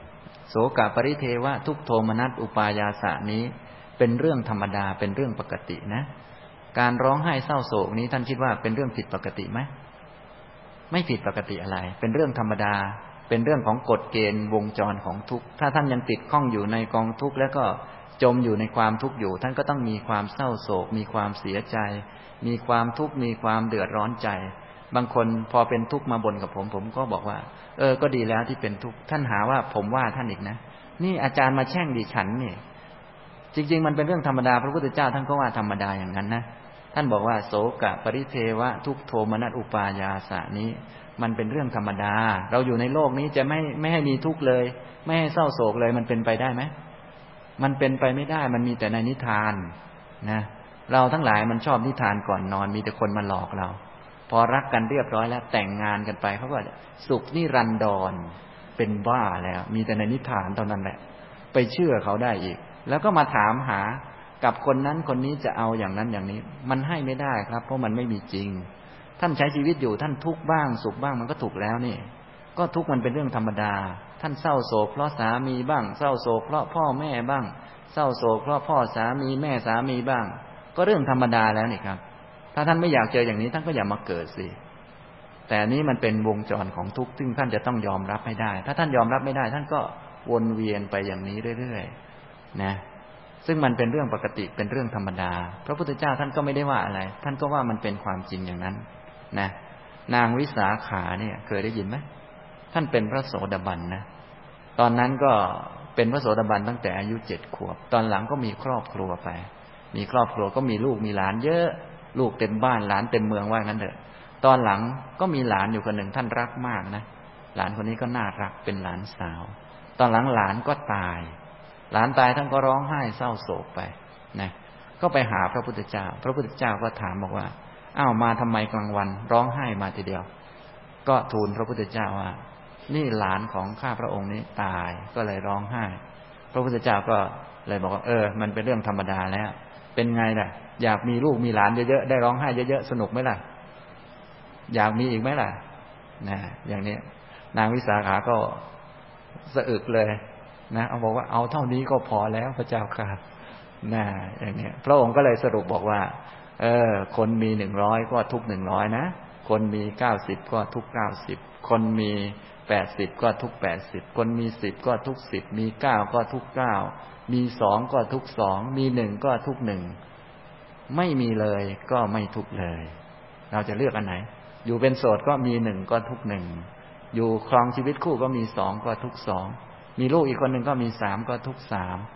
โสกปริเทวะทุกโทมนัสอุปายาสะนี้เป็นเรื่องธรรมดาเป็นเรื่องปกตินะการร้องไห้เศร้าโศกนี้ท่านคิดว่าเป็นเรื่องผิดปกติไหมไม่ผิดปกติอะไรเป็นเรื่องธรรมดาเป็นเรื่องของกฎเกณฑ์วงจรของทุกข์ถ้าท่านยังติดข้องอยู่ในกองทุกข์แล้วก็จมอยู่ในความทุกข์อยู่ท่านก็ต้องมีความเศร้าโศกมีความเสียใจมีความทุกข์มีความเดือดร้อนใจบางคนพอเป็นทุกข์มาบ่นกับผมก็บอกว่าก็ดีแล้วที่เป็นทุกข์ท่านหาว่าผมว่าท่านอีกนะนี่อาจารย์มาแช่งดิฉันนี่จริงๆมันเป็นเรื่องธรรมดาพระพุทธเจ้าท่านก็ว่าธรรมดาอย่างนั้นนะท่านบอกว่าโสกปริเทวะทุกโทมนัสอุปายาสะนี้มันเป็นเรื่องธรรมดาเราอยู่ในโลกนี้จะไม่ให้มีทุกข์เลยไม่ให้เศร้าโศกเลยมันเป็นไปได้ไหมมันเป็นไปไม่ได้มันมีแต่ในนิทานนะเราทั้งหลายมันชอบนิทานก่อนนอนมีแต่คนมาหลอกเราพอรักกันเรียบร้อยแล้วแต่งงานกันไปเขาก็สุขนิรันดรเป็นบ้าแล้วมีแต่ในนิทานเท่านั้นแหละไปเชื่อเขาได้อีกแล้วก็มาถามหากับคนนั้นคนนี้จะเอาอย่างนั้นอย่างนี้มันให้ไม่ได้ครับเพราะมันไม่มีจริงท่านใช้ชีวิตอยู่ท่านทุกข์บ้างสุขบ้างมันก็ถูกแล้วนี่ก็ทุกข์มันเป็นเรื่องธรรมดาท่านเศร้าโศกเพราะสามีบ้างเศร้าโศกเพราะพ่อแม่บ้างเศร้าโศกเพราะพ่อสามีแม่สามีบ้างก็เรื่องธรรมดาแล้วนี่ครับถ้าท่านไม่อยากเจออย่างนี้ท่านก็อย่ามาเกิดสิแต่นี้มันเป็นวงจรของทุกข์ซึ่งท่านจะต้องยอมรับให้ได้ถ้าท่านยอมรับไม่ได้ท่านก็วนเวียนไปอย่างนี้เรื่อยๆนะซึ่งมันเป็นเรื่องปกติเป็นเรื่องธรรมดาพระพุทธเจ้าท่านก็ไม่ได้ว่าอะไรท่านก็ว่ามันเป็นความจริงอย่างนั้นนะนางวิสาขาเนี่ยเคยได้ยินไหมท่านเป็นพระโสดาบันนะตอนนั้นก็เป็นพระโสดาบันตั้งแต่อายุ7 ขวบตอนหลังก็มีครอบครัวไปมีครอบครัวก็มีลูกมีหลานเยอะลูกเต็มบ้านหลานเต็มเมืองว่างั้นเถอะตอนหลังก็มีหลานอยู่คนหนึ่งท่านรักมากนะหลานคนนี้ก็น่ารักเป็นหลานสาวตอนหลังหลานก็ตายหลานตายท่านก็ร้องไห้เศร้าโศกไปนะก็ไปหาพระพุทธเจ้าพระพุทธเจ้าก็ถามบอกว่าอ้าวมาทำไมกลางวันร้องไห้มาทีเดียวก็ทูลพระพุทธเจ้าว่านี่หลานของข้าพระองค์นี้ตายก็เลยร้องไห้พระพุทธเจ้าก็เลยบอกว่ามันเป็นเรื่องธรรมดาแล้วเป็นไงล่ะอยากมีลูกมีหลานเยอะๆได้ร้องไห้เยอะๆสนุกไหมล่ะอยากมีอีกไหมล่ะนะอย่างนี้นางวิสาขาก็สะอึกเลยนะเอาบอกว่าเอาเท่านี้ก็พอแล้วพระเจ้าค่ะนะอย่างนี้พระองค์ก็เลยสรุปบอกว่าคนมี100ก็ทุก100นะคนมี90ก็ทุก90คนมี80ก็ทุก80คนมี10ก็ทุก10มี9ก็ทุก9มี2ก็ทุก2มี1ก็ทุก1ไม่มีเลยก็ไม่ทุกเลยเราจะเลือกอันไหนอยู่เป็นโสดก็มี1ก็ทุก1อยู่ครองชีวิตคู่ก็มี2ก็ทุก2มีลูกอีกคนหนึ่งก็มี3ก็ทุก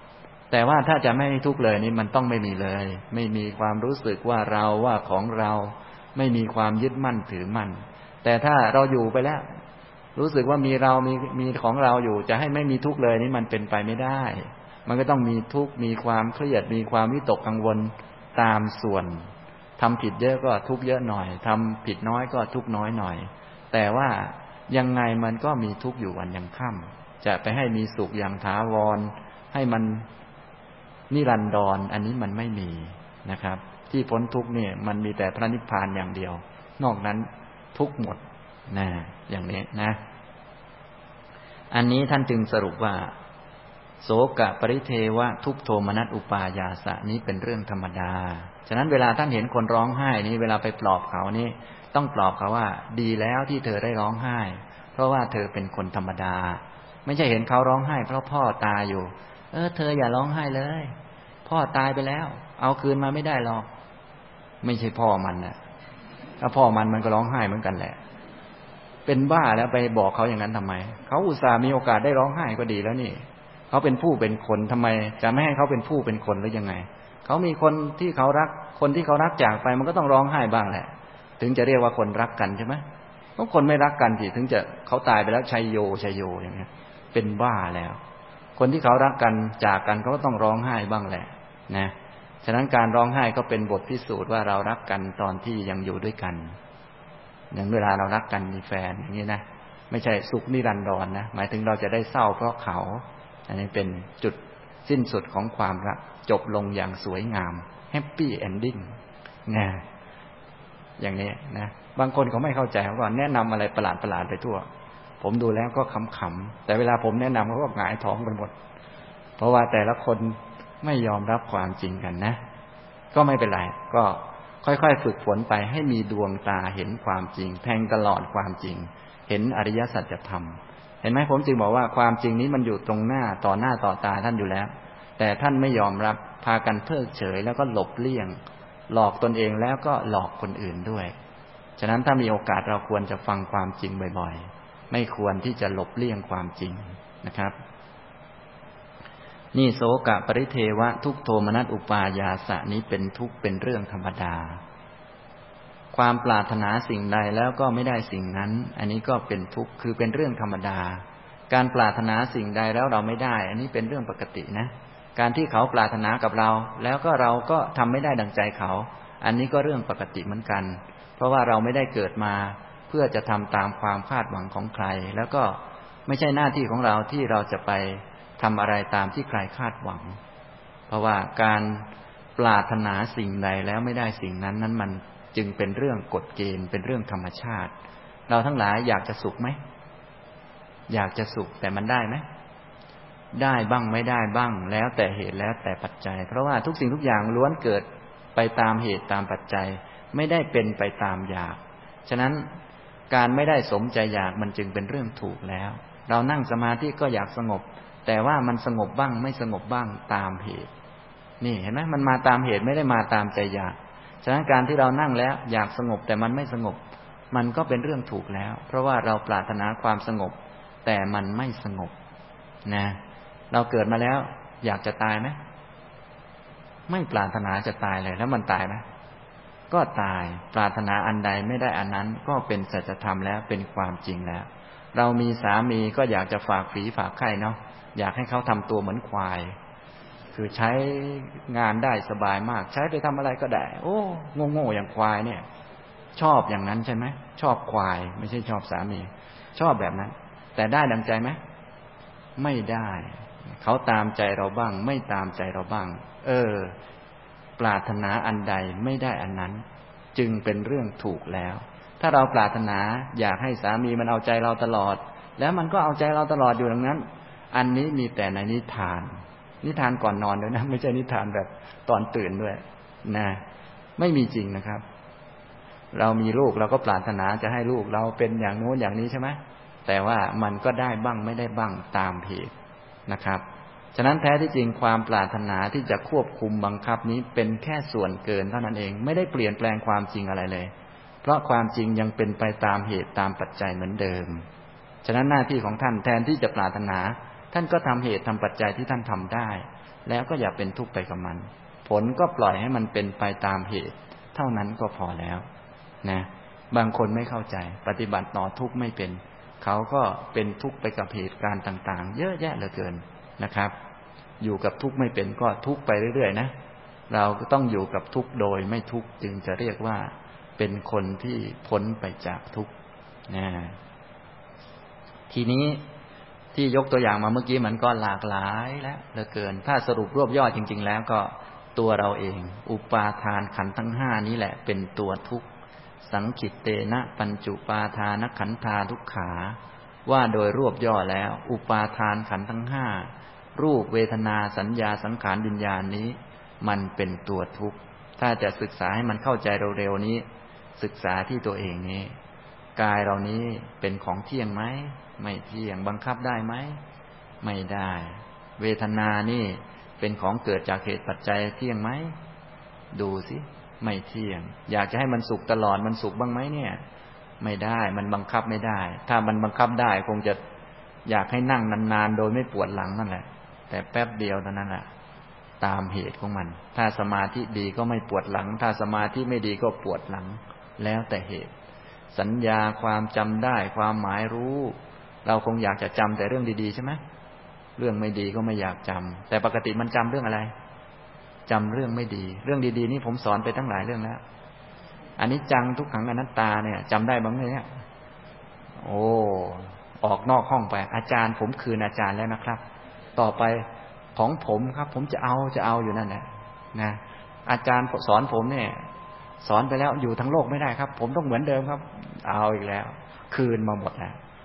3แต่ว่าถ้าจะไม่ทุกข์เลยนี่มันต้องไม่มีเลยไม่มีความรู้สึกว่าเราว่าของเราไม่มีความยึดมั่นถือมั่นแต่ถ้าเราอยู่ไปแล้วรู้สึกว่ามีเรามีของเราอยู่จะให้ไม่มีทุกข์เลยนี่มันเป็นไปไม่ได้มันก็ต้องมีทุกข์มีความเครียดมีความวิตกกังวลตามส่วนทำผิดเยอะก็ทุกข์เยอะหน่อยทำผิดน้อยก็ทุกข์น้อยหน่อยแต่ว่ายังไงมันก็มีทุกข์อยู่วันยังค่ำจะไปให้มีสุขอย่างถาวรให้มันนิรันดรอันนี้มันไม่มีนะครับที่พ้นทุกข์เนี่ยมันมีแต่พระนิพพานอย่างเดียวนอกนั้นทุกข์หมดนะอย่างนี้นะอันนี้ท่านจึงสรุปว่าโสกปริเทวะทุกโทมนัสอุปายาสะนี้เป็นเรื่องธรรมดาฉะนั้นเวลาท่านเห็นคนร้องไห้นี่เวลาไปปลอบเขานี่ต้องปลอบเขาว่าดีแล้วที่เธอได้ร้องไห้เพราะว่าเธอเป็นคนธรรมดาไม่ใช่เห็นเขาร้องไห้เพราะพ่อตายอยู่เธออย่าร้องไห้เลยพ่อตายไปแล้วเอาคืนมาไม่ได้หรอกไม่ใช่พ่อมันนะถ้าพ่อมันก็ร้องไห้เหมือนกันแหละเป็นบ้าแล้วไปบอกเขาอย่างนั้นทำไมเขาอุตส่าห์มีโอกาสได้ร้องไห้ก็ดีแล้วนี่เขาเป็นผู้เป็นคนทำไมจะไม่ให้เขาเป็นผู้เป็นคนหรือยังไงเขามีคนที่เขารักคนที่เขารักจากไปมันก็ต้องร้องไห้บ้างแหละถึงจะเรียกว่าคนรักกันใช่ไหมเพราะคนไม่รักกันสิถึงจะเขาตายไปแล้วชัยโยชัยโยอย่างนี้เป็นบ้าแล้วคนที่เขารักกันจากกันเขาก็ต้องร้องไห้บ้างแหละนะฉะนั้นการร้องไห้ก็เป็นบทพิสูจน์ว่าเรารักกันตอนที่ยังอยู่ด้วยกันอย่างเวลาเรารักกันมีแฟนอย่างนี้นะไม่ใช่สุขนิรันดรนะหมายถึงเราจะได้เศร้าเพราะเขาอันนี้เป็นจุดสิ้นสุดของความรักจบลงอย่างสวยงามแฮปปี้เอนดิ้งนะอย่างนี้นะบางคนเขาไม่เข้าใจเขาก็แนะนำอะไรประหลาดไปทั่วผมดูแล้วก็ขำๆแต่เวลาผมแนะนำเขาก็หงายท้องไปหมดเพราะว่าแต่ละคนไม่ยอมรับความจริงกันนะก็ไม่เป็นไรก็ค่อยๆฝึกฝนไปให้มีดวงตาเห็นความจริงแทงตลอดความจริงเห็นอริยสัจธรรมเห็นไหมผมจึงบอกว่าความจริงนี้มันอยู่ตรงหน้าต่อตาท่านอยู่แล้วแต่ท่านไม่ยอมรับพากันเพิกเฉยแล้วก็หลบเลี่ยงหลอกตนเองแล้วก็หลอกคนอื่นด้วยฉะนั้นถ้ามีโอกาสเราควรจะฟังความจริงบ่อยๆไม่ควรที่จะหลบเลี่ยงความจริงนะครับนี่โสกะปริเทวะทุกโทมนัสอุปายาสะนี้เป็นทุกข์เป็นเรื่องธรรมดาความปรารถนาสิ่งใดแล้วก็ไม่ได้สิ่งนั้นอันนี้ก็เป็นทุกข์คือเป็นเรื่องธรรมดาการปรารถนาสิ่งใดแล้วเราไม่ได้อันนี้เป็นเรื่องปกตินะการที่เขาปรารถนากับเราแล้วก็เราก็ทำไม่ได้ดังใจเขาอันนี้ก็เรื่องปกติเหมือนกันเพราะว่าเราไม่ได้เกิดมาเพื่อจะทำตามความคาดหวังของใครแล้วก็ไม่ใช่หน้าที่ของเราที่เราจะไปทำอะไรตามที่ใครคาดหวังเพราะว่าการปรารถนาสิ่งใดแล้วไม่ได้สิ่งนั้นมันจึงเป็นเรื่องกฎเกณฑ์เป็นเรื่องธรรมชาติเราทั้งหลายอยากจะสุขไหมอยากจะสุขแต่มันได้ไหมได้บ้างไม่ได้บ้างแล้วแต่เหตุแล้วแต่ปัจจัยเพราะว่าทุกสิ่งทุกอย่างล้วนเกิดไปตามเหตุตามปัจจัยไม่ได้เป็นไปตามอยากฉะนั้นการไม่ได้สมใจอยากมันจึงเป็นเรื่องถูกแล้วเรานั่งสมาธิก็อยากสงบแต่ว่ามันสงบบ้างไม่สงบบ้างตามเหตุนี่เห็นไหมมันมาตามเหตุไม่ได้มาตามใจอยากฉะนั้นการที่เรานั่งแล้วอยากสงบแต่มันไม่สงบมันก็เป็นเรื่องถูกแล้วเพราะว่าเราปรารถนาความสงบแต่มันไม่สงบนะเราเกิดมาแล้วอยากจะตายไหมไม่ปรารถนาจะตายเลยแล้วมันตายไหมก็ตายปรารถนาอันใดไม่ได้อันนั้นก็เป็นสัจธรรมแล้วเป็นความจริงแล้วเรามีสามีก็อยากจะฝากฝีฝากไข่เนาะอยากให้เขาทำตัวเหมือนควายคือใช้งานได้สบายมากใช้ไปทำอะไรก็ได้โอ้โง่ๆอย่างควายเนี่ยชอบอย่างนั้นใช่ไหมชอบควายไม่ใช่ชอบสามีชอบแบบนั้นแต่ได้ดังใจไหมไม่ได้เขาตามใจเราบ้างไม่ตามใจเราบ้างปรารถนาอันใดไม่ได้อันนั้นจึงเป็นเรื่องถูกแล้วถ้าเราปรารถนาอยากให้สามีมันเอาใจเราตลอดแล้วมันก็เอาใจเราตลอดอยู่ดังนั้นอันนี้มีแต่ในนิทานก่อนนอนด้วยนะไม่ใช่นิทานแบบตอนตื่นด้วยนะไม่มีจริงนะครับเรามีลูกเราก็ปรารถนาจะให้ลูกเราเป็นอย่างโน้นอย่างนี้ใช่ไหมแต่ว่ามันก็ได้บ้างไม่ได้บ้างตามเหตุนะครับฉะนั้นแท้ที่จริงความปรารถนาที่จะควบคุมบังคับนี้เป็นแค่ส่วนเกินเท่านั้นเองไม่ได้เปลี่ยนแปลงความจริงอะไรเลยเพราะความจริงยังเป็นไปตามเหตุตามปัจจัยเหมือนเดิมฉะนั้นหน้าที่ของท่านแทนที่จะปรารถนาท่านก็ทำเหตุทำปัจจัยที่ท่านทำได้แล้วก็อย่าเป็นทุกข์ไปกับมันผลก็ปล่อยให้มันเป็นไปตามเหตุเท่านั้นก็พอแล้วนะบางคนไม่เข้าใจปฏิบัติต่อทุกข์ไม่เป็นเขาก็เป็นทุกข์ไปกับเหตุการณ์ต่างๆเยอะแยะเหลือเกินนะครับอยู่กับทุกข์ไม่เป็นก็ทุกข์ไปเรื่อยๆนะเราก็ต้องอยู่กับทุกข์โดยไม่ทุกข์จึงจะเรียกว่าเป็นคนที่พ้นไปจากทุกข์นะทีนี้ที่ยกตัวอย่างมาเมื่อกี้มันก็หลากหลายแล้วเหลือเกินถ้าสรุปรวบยอดจริงๆแล้วก็ตัวเราเองอุปาทานขันธ์ทั้งห้านี้แหละเป็นตัวทุกข์สังขิตเตนะปัญจุปาทานขันธาทุกขาว่าโดยรวบย่อแล้วอุปาทานขันธ์ทั้งห้ารูปเวทนาสัญญาสังขารวิญญาณนี้มันเป็นตัวทุกข์ถ้าจะศึกษาให้มันเข้าใจเร็วๆนี้ศึกษาที่ตัวเองนี้กายเรานี้เป็นของเที่ยงไหมไม่เที่ยงบังคับได้ไหมไม่ได้เวทนานี่เป็นของเกิดจากเหตุปัจจัยเที่ยงไหมดูสิไม่เที่ยงอยากจะให้มันสุขตลอดมันสุขบ้างไหมเนี่ยไม่ได้มันบังคับไม่ได้ถ้ามันบังคับได้คงจะอยากให้นั่งนานๆโดยไม่ปวดหลังนั่นแหละแต่แป๊บเดียวเท่านั้นแหละตามเหตุของมันถ้าสมาธิดีก็ไม่ปวดหลังถ้าสมาธิไม่ดีก็ปวดหลังแล้วแต่เหตุสัญญาความจำได้ความหมายรู้เราคงอยากจะจำแต่เรื่องดีๆใช่ไหมเรื่องไม่ดีก็ไม่อยากจำแต่ปกติมันจำเรื่องอะไรจำเรื่องไม่ดีเรื่องดีๆนี่ผมสอนไปตั้งหลายเรื่องแล้วอันนี้จังทุกขังอนัตตาเนี่ยจำได้บ้างไหมเนี่ยโอ้ออกนอกห้องไปอาจารย์ผมคืนอาจารย์แล้วนะครับต่อไปของผมครับผมจะเอาอยู่นั่นแหละนะอาจารย์สอนผมเนี่ยสอนไปแล้วอยู่ทั้งโลกไม่ได้ครับผมต้องเหมือนเดิมครับเอาอีกแล้วคืนมาหมดแล้ว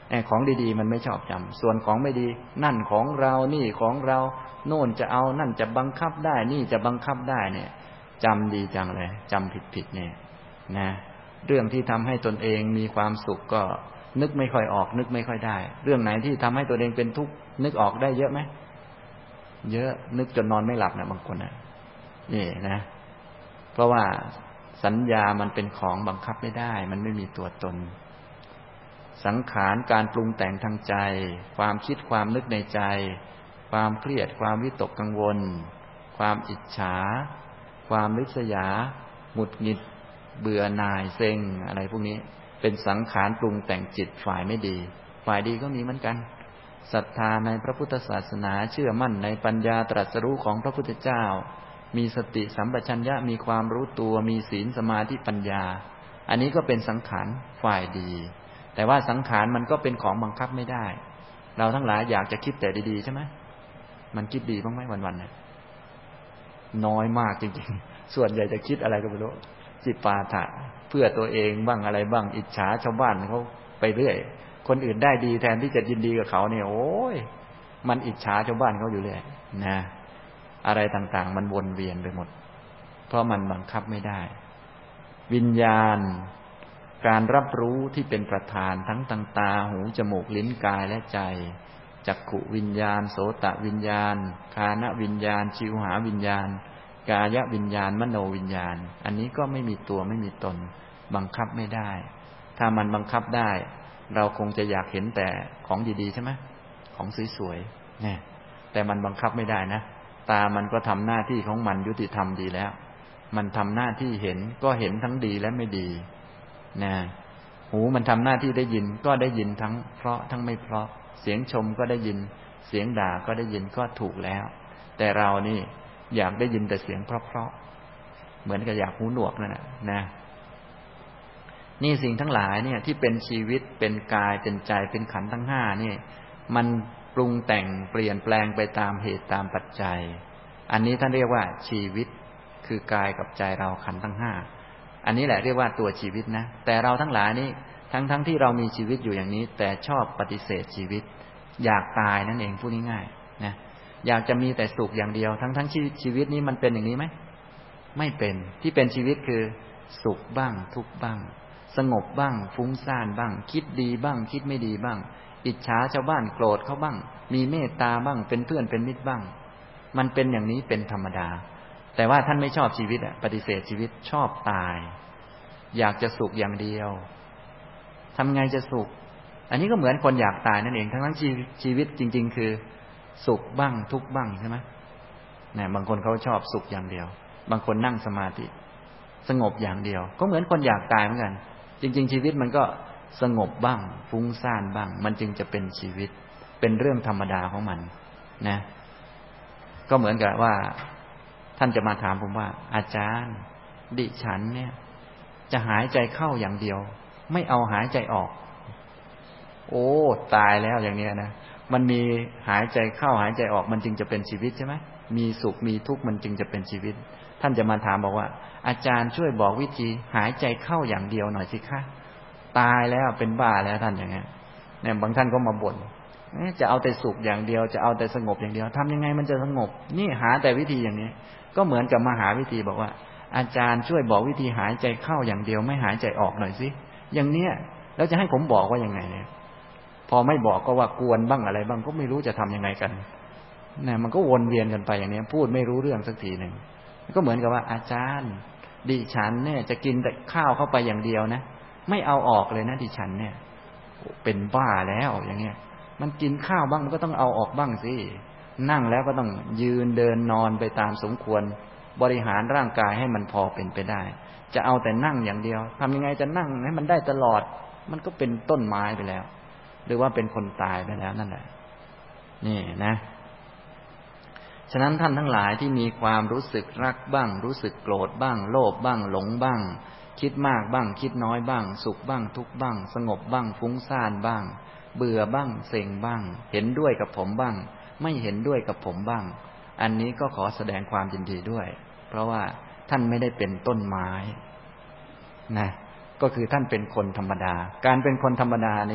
ของดีๆมันไม่ชอบจำส่วนของไม่ดีนั่นของเรานี่ของเราโน่นจะเอานั่นจะบังคับได้นี่จะบังคับได้เนี่ยจำดีจังเลยจำผิดเนี่ยนะเรื่องที่ทำให้ตนเองมีความสุขก็นึกไม่ค่อยออกนึกไม่ค่อยได้เรื่องไหนที่ทำให้ตัวเองเป็นทุกข์นึกออกได้เยอะไหมเยอะนึกจนนอนไม่หลับนะบางคนนะนี่นะเพราะว่าสัญญามันเป็นของบังคับไม่ได้มันไม่มีตัวตนสังขารการปรุงแต่งทางใจความคิดความนึกในใจความเครียดความวิตกกังวลความอิจฉาความริษยาหงุดหงิดเบื่อหน่ายเซ็งอะไรพวกนี้เป็นสังขารปรุงแต่งจิตฝ่ายไม่ดีฝ่ายดีก็มีเหมือนกันศรัทธาในพระพุทธศาสนาเชื่อมั่นในปัญญาตรัสรู้ของพระพุทธเจ้ามีสติสัมปชัญญะมีความรู้ตัวมีศีลสมาธิปัญญาอันนี้ก็เป็นสังขารฝ่ายดีแต่ว่าสังขารมันก็เป็นของบังคับไม่ได้เราทั้งหลายอยากจะคิดแต่ดีๆใช่ไหมมันคิดดีบ้างไหมวันๆเนี่ยน้อยมากจริงๆส่วนใหญ่จะคิดอะไรก็ไม่รู้จิปาถะเพื่อตัวเองบ้างอะไรบ้างอิจฉาชาวบ้านเขาไปเรื่อยคนอื่นได้ดีแทนที่จะยินดีกับเขาเนี่ยโอ้ยมันอิจฉาชาวบ้านเขาอยู่เรื่อยนะอะไรต่างๆมันวนเวียนไปหมดเพราะมันบังคับไม่ได้วิญญาณการรับรู้ที่เป็นประธานทั้งทางตาหูจมูกลิ้นกายและใจจักขุวิญญาณโสตวิญญาณฆานวิญญาณชิวหาวิญญาณกายวิญญาณมโนวิญญาณอันนี้ก็ไม่มีตัวไม่มีตนบังคับไม่ได้ถ้ามันบังคับได้เราคงจะอยากเห็นแต่ของดีๆใช่ไหมของสวยๆเนี่ยแต่มันบังคับไม่ได้นะตามันก็ทำหน้าที่ของมันยุติธรรมดีแล้วมันทำหน้าที่เห็นก็เห็นทั้งดีและไม่ดีนะหูมันทำหน้าที่ได้ยินก็ได้ยินทั้งเพราะทั้งไม่เพราะเสียงชมก็ได้ยินเสียงด่าก็ได้ยินก็ถูกแล้วแต่เรานี่อยากได้ยินแต่เสียงเพราะๆเหมือนกับอยากหูหนวกนั่นนะนี่สิ่งทั้งหลายเนี่ยที่เป็นชีวิตเป็นกายเป็นใจเป็นขันธ์ทั้งห้านี่มันปรุงแต่งเปลี่ยนแปลงไปตามเหตุตามปัจจัยอันนี้ท่านเรียกว่าชีวิตคือกายกับใจเราขันธ์ทั้งห้าอันนี้แหละเรียกว่าตัวชีวิตนะแต่เราทั้งหลายนี่ทั้งที่เรามีชีวิตอยู่อย่างนี้แต่ชอบปฏิเสธชีวิตอยากตายนั่นเองพูดง่ายๆนะอยากจะมีแต่สุขอย่างเดียวทั้งชีวิตนี้มันเป็นอย่างนี้ไหมไม่เป็นที่เป็นชีวิตคือสุขบ้างทุกข์บ้างสงบบ้างฟุ้งซ่านบ้างคิดดีบ้างคิดไม่ดีบ้างอิจฉาชาวบ้านโกรธเขาบ้างมีเมตตาบ้างเป็นเพื่อนเป็นมิตรบ้างมันเป็นอย่างนี้เป็นธรรมดาแต่ว่าท่านไม่ชอบชีวิตปฏิเสธชีวิตชอบตายอยากจะสุขอย่างเดียวทำไงจะสุขอันนี้ก็เหมือนคนอยากตายนั่นเองทั้งชีวิตจริงๆคือสุขบ้างทุกข์บ้างใช่ไหมเนี่ยบางคนเขาชอบสุขอย่างเดียวบางคนนั่งสมาธิสงบอย่างเดียวก็เหมือนคนอยากตายเหมือนกันจริงๆชีวิตมันก็สงบบ้างฟุ้งซ่านบ้างมันจึงจะเป็นชีวิตเป็นเรื่องธรรมดาของมันนะก็เหมือนกับว่าท่านจะมาถามผมว่าอาจารย์ดิฉันเนี่ยจะหายใจเข้าอย่างเดียวไม่เอาหายใจออกโอ้ตายแล้วอย่างนี้นะมันมีหายใจเข้าหายใจออกมันจึงจะเป็นชีวิตใช่ไหมมีสุขมีทุกข์มันจึงจะเป็นชีวิตท่านจะมาถามบอกว่าอาจารย์ช่วยบอกวิธีหายใจเข้าอย่างเดียวหน่อยสิคะตายแล้วเป็นบ้าแล้วท่านอย่างเงี้ยเนี่ยบางท่านก็มาบ่นจะเอาแต่สุขอย่างเดียวจะเอาแต่สงบอย่างเดียวทำยังไงมันจะสงบนี่หาแต่วิธีอย่างนี้ก็เหมือนกับมาหาวิธีบอกว่าอาจารย์ช่วยบอกวิธีหายใจเข้าอย่างเดียวไม่หายใจออกหน่อยสิอย่างเนี้ยแล้วจะให้ผมบอกว่ายังไงเนี่ยพอไม่บอกก็ว่ากวนบ้างอะไรบ้างก็ไม่รู้จะทำยังไงกันเนี่ยมันก็วนเวียนกันไปอย่างนี้พูดไม่รู้เรื่องสักทีหนึ่งก็เหมือนกับว่าอาจารย์ดิฉันเนี่ยจะกินแต่ข้าวเข้าไปอย่างเดียวนะไม่เอาออกเลยนะดิฉันเนี่ยเป็นบ้าแล้วอย่างเงี้ยมันกินข้าวบ้างมันก็ต้องเอาออกบ้างสินั่งแล้วก็ต้องยืนเดินนอนไปตามสมควรบริหารร่างกายให้มันพอเป็นไปได้จะเอาแต่นั่งอย่างเดียวทำยังไงจะนั่งให้มันได้ตลอดมันก็เป็นต้นไม้ไปแล้วหรือว่าเป็นคนตายไปแล้วนั่นแหละนี่นะฉะนั้นท่านทั้งหลายที่มีความรู้สึกรักบ้างรู้สึกโกรธบ้างโลภบ้างหลงบ้างคิดมากบ้างคิดน้อยบ้างสุขบ้างทุกข์บ้างสงบบ้างฟุ้งซ่านบ้างเบื่อบ้างเซ็งบ้างเห็นด้วยกับผมบ้างไม่เห็นด้วยกับผมบ้างอันนี้ก็ขอแสดงความยินดีด้วยเพราะว่าท่านไม่ได้เป็นต้นไม้นะก็คือท่านเป็นคนธรรมดาการเป็นคนธรรมดานี้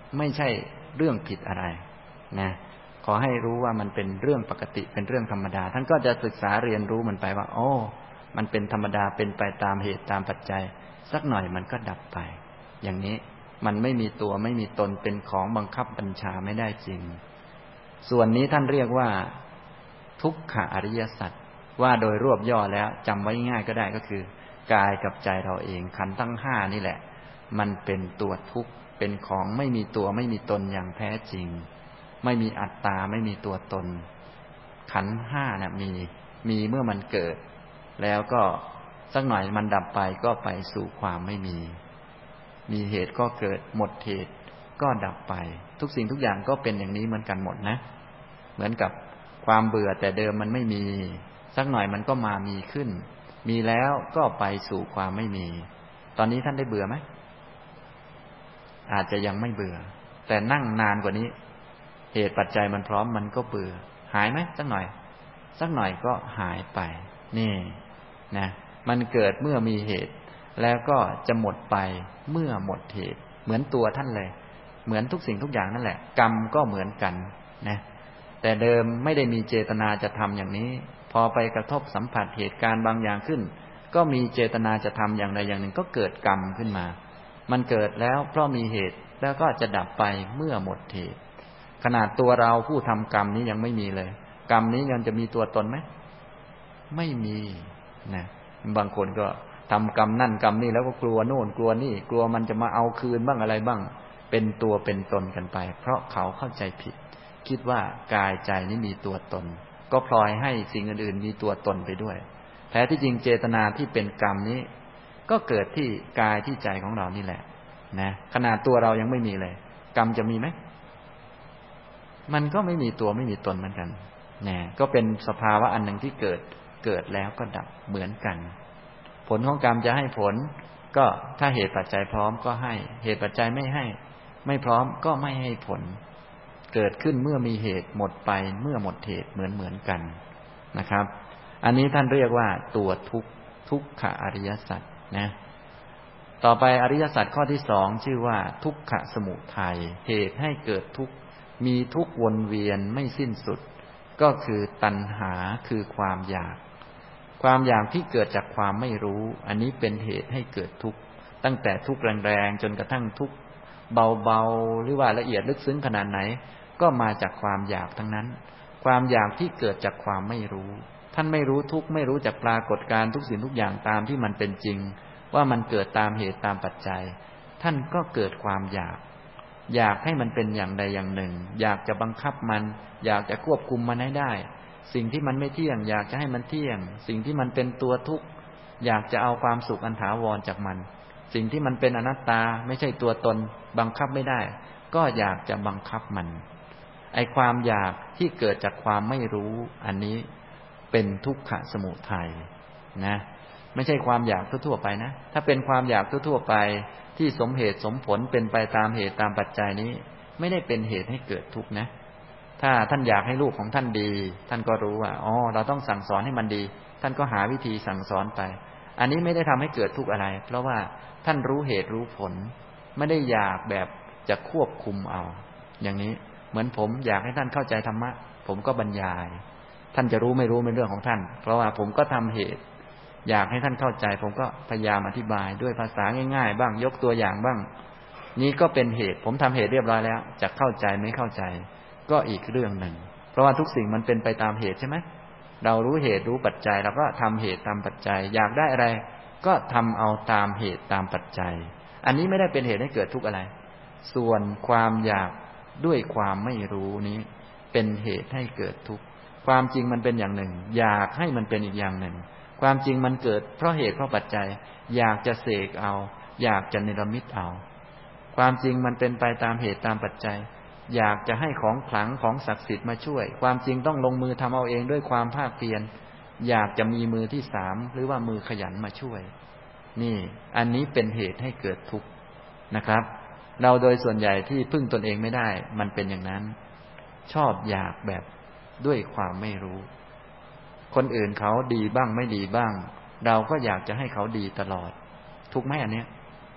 ไม่ใช่เรื่องผิดอะไรนะขอให้รู้ว่ามันเป็นเรื่องปกติเป็นเรื่องธรรมดาท่านก็จะศึกษาเรียนรู้มันไปว่าโอ้มันเป็นธรรมดาเป็นไปตามเหตุตามปัจจัยสักหน่อยมันก็ดับไปอย่างนี้มันไม่มีตัวไม่มีตนเป็นของบังคับบัญชาไม่ได้จริงส่วนนี้ท่านเรียกว่าทุกขอริยสัจว่าโดยรวบย่อแล้วจำไว้ง่ายก็ได้ก็คือกายกับใจเราเองขันธ์ทั้งห้านี่แหละมันเป็นตัวทุกข์เป็นของไม่มีตัวไม่มีตนอย่างแท้จริงไม่มีอัตตาไม่มีตัวตนขันธ์ห้าน่ะมีเมื่อมันเกิดแล้วก็สักหน่อยมันดับไปก็ไปสู่ความไม่มีเหตุก็เกิดหมดเหตุก็ดับไปทุกสิ่งทุกอย่างก็เป็นอย่างนี้เหมือนกันหมดนะเหมือนกับความเบื่อแต่เดิมมันไม่มีสักหน่อยมันก็มามีขึ้นมีแล้วก็ไปสู่ความไม่มีตอนนี้ท่านได้เบื่อไหมอาจจะยังไม่เบื่อแต่นั่งนานกว่านี้เหตุปัจจัยมันพร้อมมันก็เบื่อหายไหมสักหน่อยก็หายไปนี่นะมันเกิดเมื่อมีเหตุแล้วก็จะหมดไปเมื่อหมดเหตุเหมือนตัวท่านเลยเหมือนทุกสิ่งทุกอย่างนั่นแหละกรรมก็เหมือนกันนะแต่เดิมไม่ได้มีเจตนาจะทำอย่างนี้พอไปกระทบสัมผัสเหตุการณ์บางอย่างขึ้นก็มีเจตนาจะทำอย่างใดอย่างหนึ่งก็เกิดกรรมขึ้นมามันเกิดแล้วเพราะมีเหตุแล้วก็จะดับไปเมื่อหมดเหตุขนาดตัวเราผู้ทำกรรมนี้ยังไม่มีเลยกรรมนี้ยังจะมีตัวตนไหมไม่มีนะบางคนก็ทำกรรมนั่นกรรมนี่แล้วก็กลัวโน่นกลัวนี่กลัวมันจะมาเอาคืนบ้างอะไรบ้างเป็นตัวเป็นตนกันไปเพราะเขาเข้าใจผิดคิดว่ากายใจนี้มีตัวตนก็พลอยให้สิ่งอื่นๆมีตัวตนไปด้วยแท้ที่จริงเจตนาที่เป็นกรรมนี้ก็เกิดที่กายที่ใจของเรานี่แหละนะขนาดตัวเรายังไม่มีเลยกรรมจะมีไหมมันก็ไม่มีตัวไม่มีตนเหมือนกันนะก็เป็นสภาวะอันหนึ่งที่เกิดแล้วก็ดับเหมือนกันผลของกรรมจะให้ผลก็ถ้าเหตุปัจจัยพร้อมก็ให้เหตุปัจจัยไม่พร้อมก็ไม่ให้ผลเกิดขึ้นเมื่อมีเหตุหมดไปเมื่อหมดเหตุเหมือนกันนะครับอันนี้ท่านเรียกว่าตัวทุกขอริยสัจนะต่อไปอริยสัจข้อที่สองชื่อว่าทุกขสมุทัยเหตุให้เกิดทุกข์มีทุกข์วนเวียนไม่สิ้นสุดก็คือตัณหาคือความอยากที่เกิดจากความไม่รู้อันนี้เป็นเหตุให้เกิดทุกข์ตั้งแต่ทุกข์แรงๆจนกระทั่งทุกข์เบาๆหรือว่าละเอียดลึกซึ้งขนาดไหนก็มาจากความอยากทั้งนั้นความอยากที่เกิดจากความไม่รู้ท่านไม่รู้ทุกข์ไม่รู้จักปรากฏการณ์ทุกสิ่งทุกอย่างตามที่มันเป็นจริงว่ามันเกิดตามเหตุตามปัจจัยท่านก็เกิดความอยากให้มันเป็นอย่างใดอย่างหนึ่งอยากจะบังคับมันอยากจะควบคุมมันให้ได้สิ่งที่มันไม่เที่ยงอยากจะให้มันเที่ยงสิ่งที่มันเป็นตัวทุกข์อยากจะเอาความสุขอันถาวรจากมันสิ่งที่มันเป็นอนัตตาไม่ใช่ตัวตนบังคับไม่ได้ก็อยากจะบังคับมันไอ้ความอยากที่เกิดจากความไม่รู้อันนี้เป็นทุกขสมุทัยนะไม่ใช่ความอยากทั่วๆไปนะถ้าเป็นความอยากทั่วๆไปที่สมเหตุสมผลเป็นไปตามเหตุตามปัจจัยนี้ไม่ได้เป็นเหตุให้เกิดทุกข์นะถ้าท่านอยากให้ลูกของท่านดีท่านก็รู้ว่าอ๋อเราต้องสั่งสอนให้มันดีท่านก็หาวิธีสั่งสอนไปอันนี้ไม่ได้ทำให้เกิดทุกข์อะไรเพราะว่าท่านรู้เหตุรู้ผลไม่ได้อยากแบบจะควบคุมเอาอย่างนี้เหมือนผมอยากให้ท่านเข้าใจธรรมะผมก็บรรยายท่านจะรู้ไม่รู้เป็นเรื่องของท่านเพราะว่าผมก็ทำเหตุอยากให้ท่านเข้าใจผมก็พยายามอธิบายด้วยภาษาง่ายๆบ้างยกตัวอย่างบ้างนี้ก็เป็นเหตุผมทำเหตุเรียบร้อยแล้วจะเข้าใจไม่เข้าใจก็อีกเรื่องหนึ่งเพราะว่าทุกสิ่งมันเป็นไปตามเหตุใช่ไหมเรารู้เหตุรู้ปัจจัยเราก็ทำเหตุตามปัจจัยอยากได้อะไรก็ทำเอาตามเหตุตามปัจจัยอันนี้ไม่ได้เป็นเหตุให้เกิดทุกข์อะไรส่วนความอยากด้วยความไม่รู้นี้เป็นเหตุให้เกิดทุกข์ความจริงมันเป็นอย่างหนึ่งอยากให้มันเป็นอีกอย่างหนึ่งความจริงมันเกิดเพราะเหตุเพราะปัจจัยอยากจะเสกเอาอยากจะเนรมิตเอาความจริงมันเป็นไปตามเหตุตามปัจจัยอยากจะให้ของขลังของศักดิ์สิทธิ์มาช่วยความจริงต้องลงมือทำเอาเองด้วยความภาคเพียรอยากจะมีมือที่สามหรือว่ามือขยันมาช่วยนี่อันนี้เป็นเหตุให้เกิดทุกข์นะครับเราโดยส่วนใหญ่ที่พึ่งตนเองไม่ได้มันเป็นอย่างนั้นชอบอยากแบบด้วยความไม่รู้คนอื่นเขาดีบ้างไม่ดีบ้างเราก็อยากจะให้เขาดีตลอดถูกไหมอันเนี้ย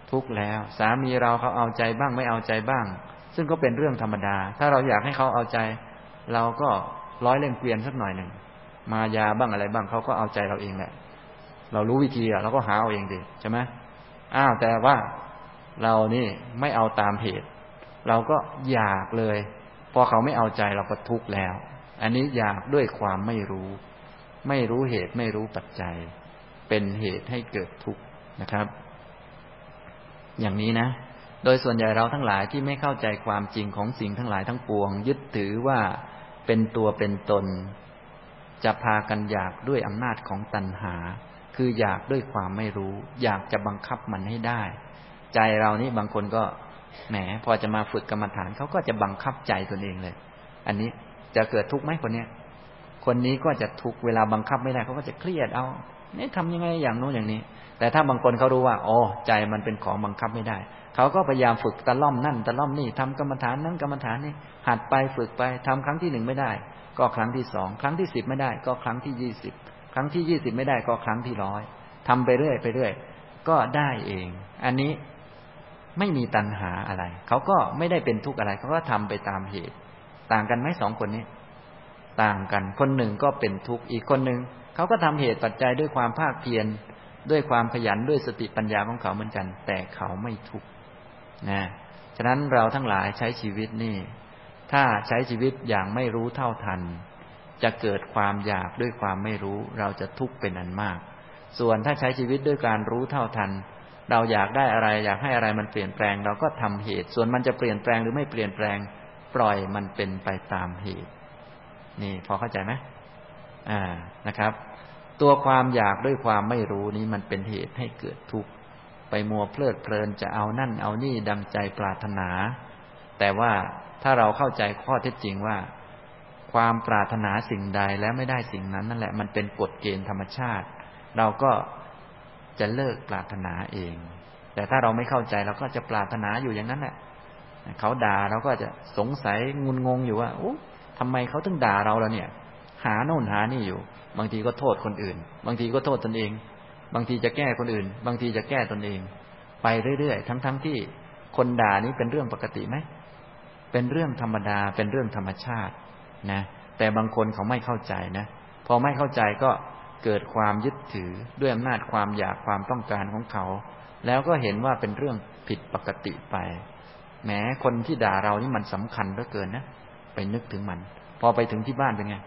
ทุกข์แล้วสามีเราเขาเอาใจบ้างไม่เอาใจบ้างซึ่งก็เป็นเรื่องธรรมดาถ้าเราอยากให้เขาเอาใจเราก็ร้อยเล่มเกวียนสักหน่อยหนึ่งมายาบ้างอะไรบ้างเขาก็เอาใจเราเองแหละเรารู้วิธีเราก็หาเอาเองดิใช่ไหมแต่ว่าเรานี่ไม่เอาตามเหตุเราก็อยากเลยพอเขาไม่เอาใจเราก็ทุกข์แล้วอันนี้อยากด้วยความไม่รู้เหตุไม่รู้ปัจจัยเป็นเหตุให้เกิดทุกข์นะครับอย่างนี้นะโดยส่วนใหญ่เราทั้งหลายที่ไม่เข้าใจความจริงของสิ่งทั้งหลายทั้งปวงยึดถือว่าเป็นตัวเป็นตนจะพากันอยากด้วยอำนาจของตัณหาคืออยากด้วยความไม่รู้อยากจะบังคับมันให้ได้ใจเรานี่บางคนก็แหมพอจะมาฝึกกรรมฐานเขาก็จะบังคับใจตนเองเลยอันนี้จะเกิดทุกข์ไหมคนนี้ก็จะทุกข์เวลาบังคับไม่ได้เขาก็จะเครียดเอานี่ทำยังไงอย่างโน้นอย่างนี้แต่ถ้าบางคนเขารู้ว่าใจมันเป็นของบังคับไม่ได้เขาก็พยายามฝึกตะล่อมนั่นตะล่อมนี่ทำกรรมฐานนั้นกรรมฐานนี่หัดไปฝึกไปทำครั้งที่1ไม่ได้ก็ครั้งที่2ครั้งที่10ไม่ได้ก็ครั้งที่20ครั้งที่20ไม่ได้ก็ครั้งที่100ทำไปเรื่อยก็ได้เองอันนี้ไม่มีตัณหาอะไรเขาก็ไม่ได้เป็นทุกข์อะไรเขาก็ทำไปตามเหตุต่างกันไหม2คนนี้ต่างกันคนหนึ่งก็เป็นทุกข์อีกคนหนึ่งเขาก็ทำเหตุปัจจัยด้วยความภาคเพียรด้วยความขยันด้วยสติปัญญาของเขาเหมือนกันแต่เขาไม่ทุกข์นะฉะนั้นเราทั้งหลายใช้ชีวิตนี่ถ้าใช้ชีวิตอย่างไม่รู้เท่าทันจะเกิดความอยากด้วยความไม่รู้เราจะทุกข์เป็นอันมากส่วนถ้าใช้ชีวิตด้วยการรู้เท่าทันเราอยากได้อะไรอยากให้อะไรมันเปลี่ยนแปลงเราก็ทำเหตุส่วนมันจะเปลี่ยนแปลงหรือไม่เปลี่ยนแปลงปล่อยมันเป็นไปตามเหตุนี่พอเข้าใจไหมนะครับตัวความอยากด้วยความไม่รู้นี้มันเป็นเหตุให้เกิดทุกข์ไปมัวเพลิดเพลินจะเอานั่นเอานี่ดังใจปรารถนาแต่ว่าถ้าเราเข้าใจข้อเท็จจริงว่าความปรารถนาสิ่งใดแล้วไม่ได้สิ่งนั้นนั่นแหละมันเป็นกฎเกณฑ์ธรรมชาติเราก็จะเลิกปรารถนาเองแต่ถ้าเราไม่เข้าใจเราก็จะปรารถนาอยู่อย่างนั้นแหละเขาด่าเราก็จะสงสัยงุนงงอยู่ว่าทำไมเขาถึงด่าเราล่ะเนี่ยหาโน่นหานี่อยู่บางทีก็โทษคนอื่นบางทีก็โทษตนเองบางทีจะแก้คนอื่นบางทีจะแก้ตนเองไปเรื่อยๆทั้งที่คนด่านี้เป็นเรื่องปกติไหมเป็นเรื่องธรรมดาเป็นเรื่องธรรมชาตินะแต่บางคนเขาไม่เข้าใจนะพอไม่เข้าใจก็เกิดความยึดถือด้วยอำนาจความอยากความต้องการของเขาแล้วก็เห็นว่าเป็นเรื่องผิดปกติไปแหมคนที่ด่าเรานี่มันสำคัญเหลือเกินนะไปนึกถึงมันพอไปถึงที่บ้านเป็นไง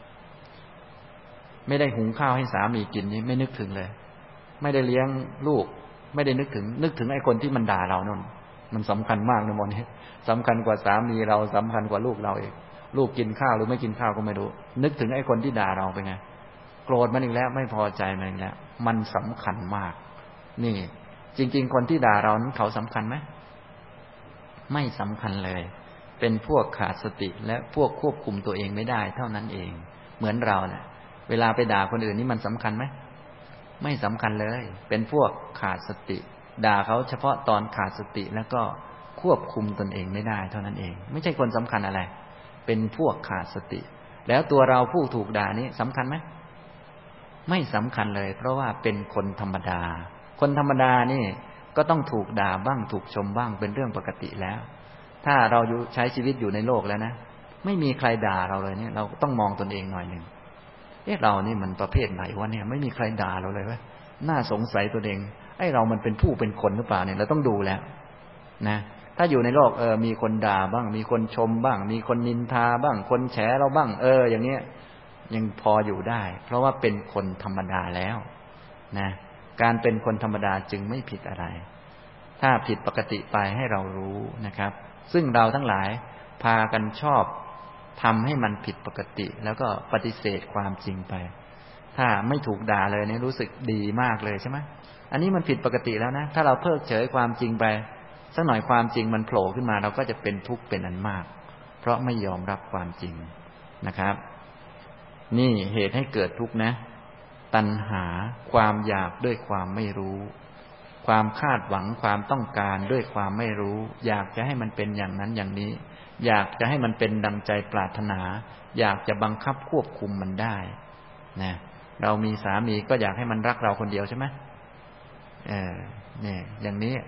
ไม่ได้หุงข้าวให้สามีกินนี่ไม่นึกถึงเลยไม่ได้เลี้ยงลูกไม่ได้นึกถึงไอ้คนที่มันด่าเรานั่นมันสำคัญมากนะมอนนี้สำคัญกว่าสามีเราสำคัญกว่าลูกเราเองลูกกินข้าวหรือไม่กินข้าวก็ไม่รู้นึกถึงไอ้คนที่ด่าเราเป็นไงโกรธมันอีกแล้วไม่พอใจมันอีกแล้วมันสำคัญมากนี่จริงๆคนที่ด่าเรานั้นเขาสำคัญไหมไม่สำคัญเลยเป็นพวกขาดสติและพวกควบคุมตัวเองไม่ได้เท่านั้นเองเหมือนเราเนี่ยเวลาไปด่าคนอื่นนี่มันสำคัญไหมไม่สำคัญเลยเป็นพวกขาดสติด่าเขาเฉพาะตอนขาดสติแล้วก็ควบคุมตนเองไม่ได้เท่านั้นเองไม่ใช่คนสำคัญอะไรเป็นพวกขาดสติแล้วตัวเราผู้ถูกด่านี้สำคัญไหมไม่สำคัญเลยเพราะว่าเป็นคนธรรมดาคนธรรมดานี่ก็ต้องถูกด่าบ้างถูกชมบ้างเป็นเรื่องปกติแล้วถ้าเราใช้ชีวิตอยู่ในโลกแล้วนะไม่มีใครด่าเราเลยเนี่ยเราต้องมองตนเองหน่อยหนึ่งเรานี่มันประเภทไหนวะเนี่ยไม่มีใครด่าเราเลยเว้ยน่าสงสัยตัวเองเรามันเป็นผู้เป็นคนหรือเปล่าเนี่ยเราต้องดูแล้วนะถ้าอยู่ในโลกมีคนด่าบ้างมีคนชมบ้างมีคนนินทาบ้างคนแฉเราบ้างอย่างเนี้ยยังพออยู่ได้เพราะว่าเป็นคนธรรมดาแล้วนะการเป็นคนธรรมดาจึงไม่ผิดอะไรถ้าผิดปกติไปให้เรารู้นะครับซึ่งเราทั้งหลายพากันชอบทำให้มันผิดปกติแล้วก็ปฏิเสธความจริงไปถ้าไม่ถูกด่าเลยเนี่ยรู้สึกดีมากเลยใช่ไหมอันนี้มันผิดปกติแล้วนะถ้าเราเพิกเฉยความจริงไปสักหน่อยความจริงมันโผล่ขึ้นมาเราก็จะเป็นทุกข์เป็นอันมากเพราะไม่ยอมรับความจริงนะครับนี่เหตุให้เกิดทุกข์นะตัณหาความอยากด้วยความไม่รู้ความคาดหวังความต้องการด้วยความไม่รู้อยากจะให้มันเป็นอย่างนั้นอย่างนี้อยากจะให้มันเป็นดังใจปรารถนาอยากจะบังคับควบคุมมันได้นะเรามีสามีก็อยากให้มันรักเราคนเดียวใช่ไหมเนี่ยอย่างนี้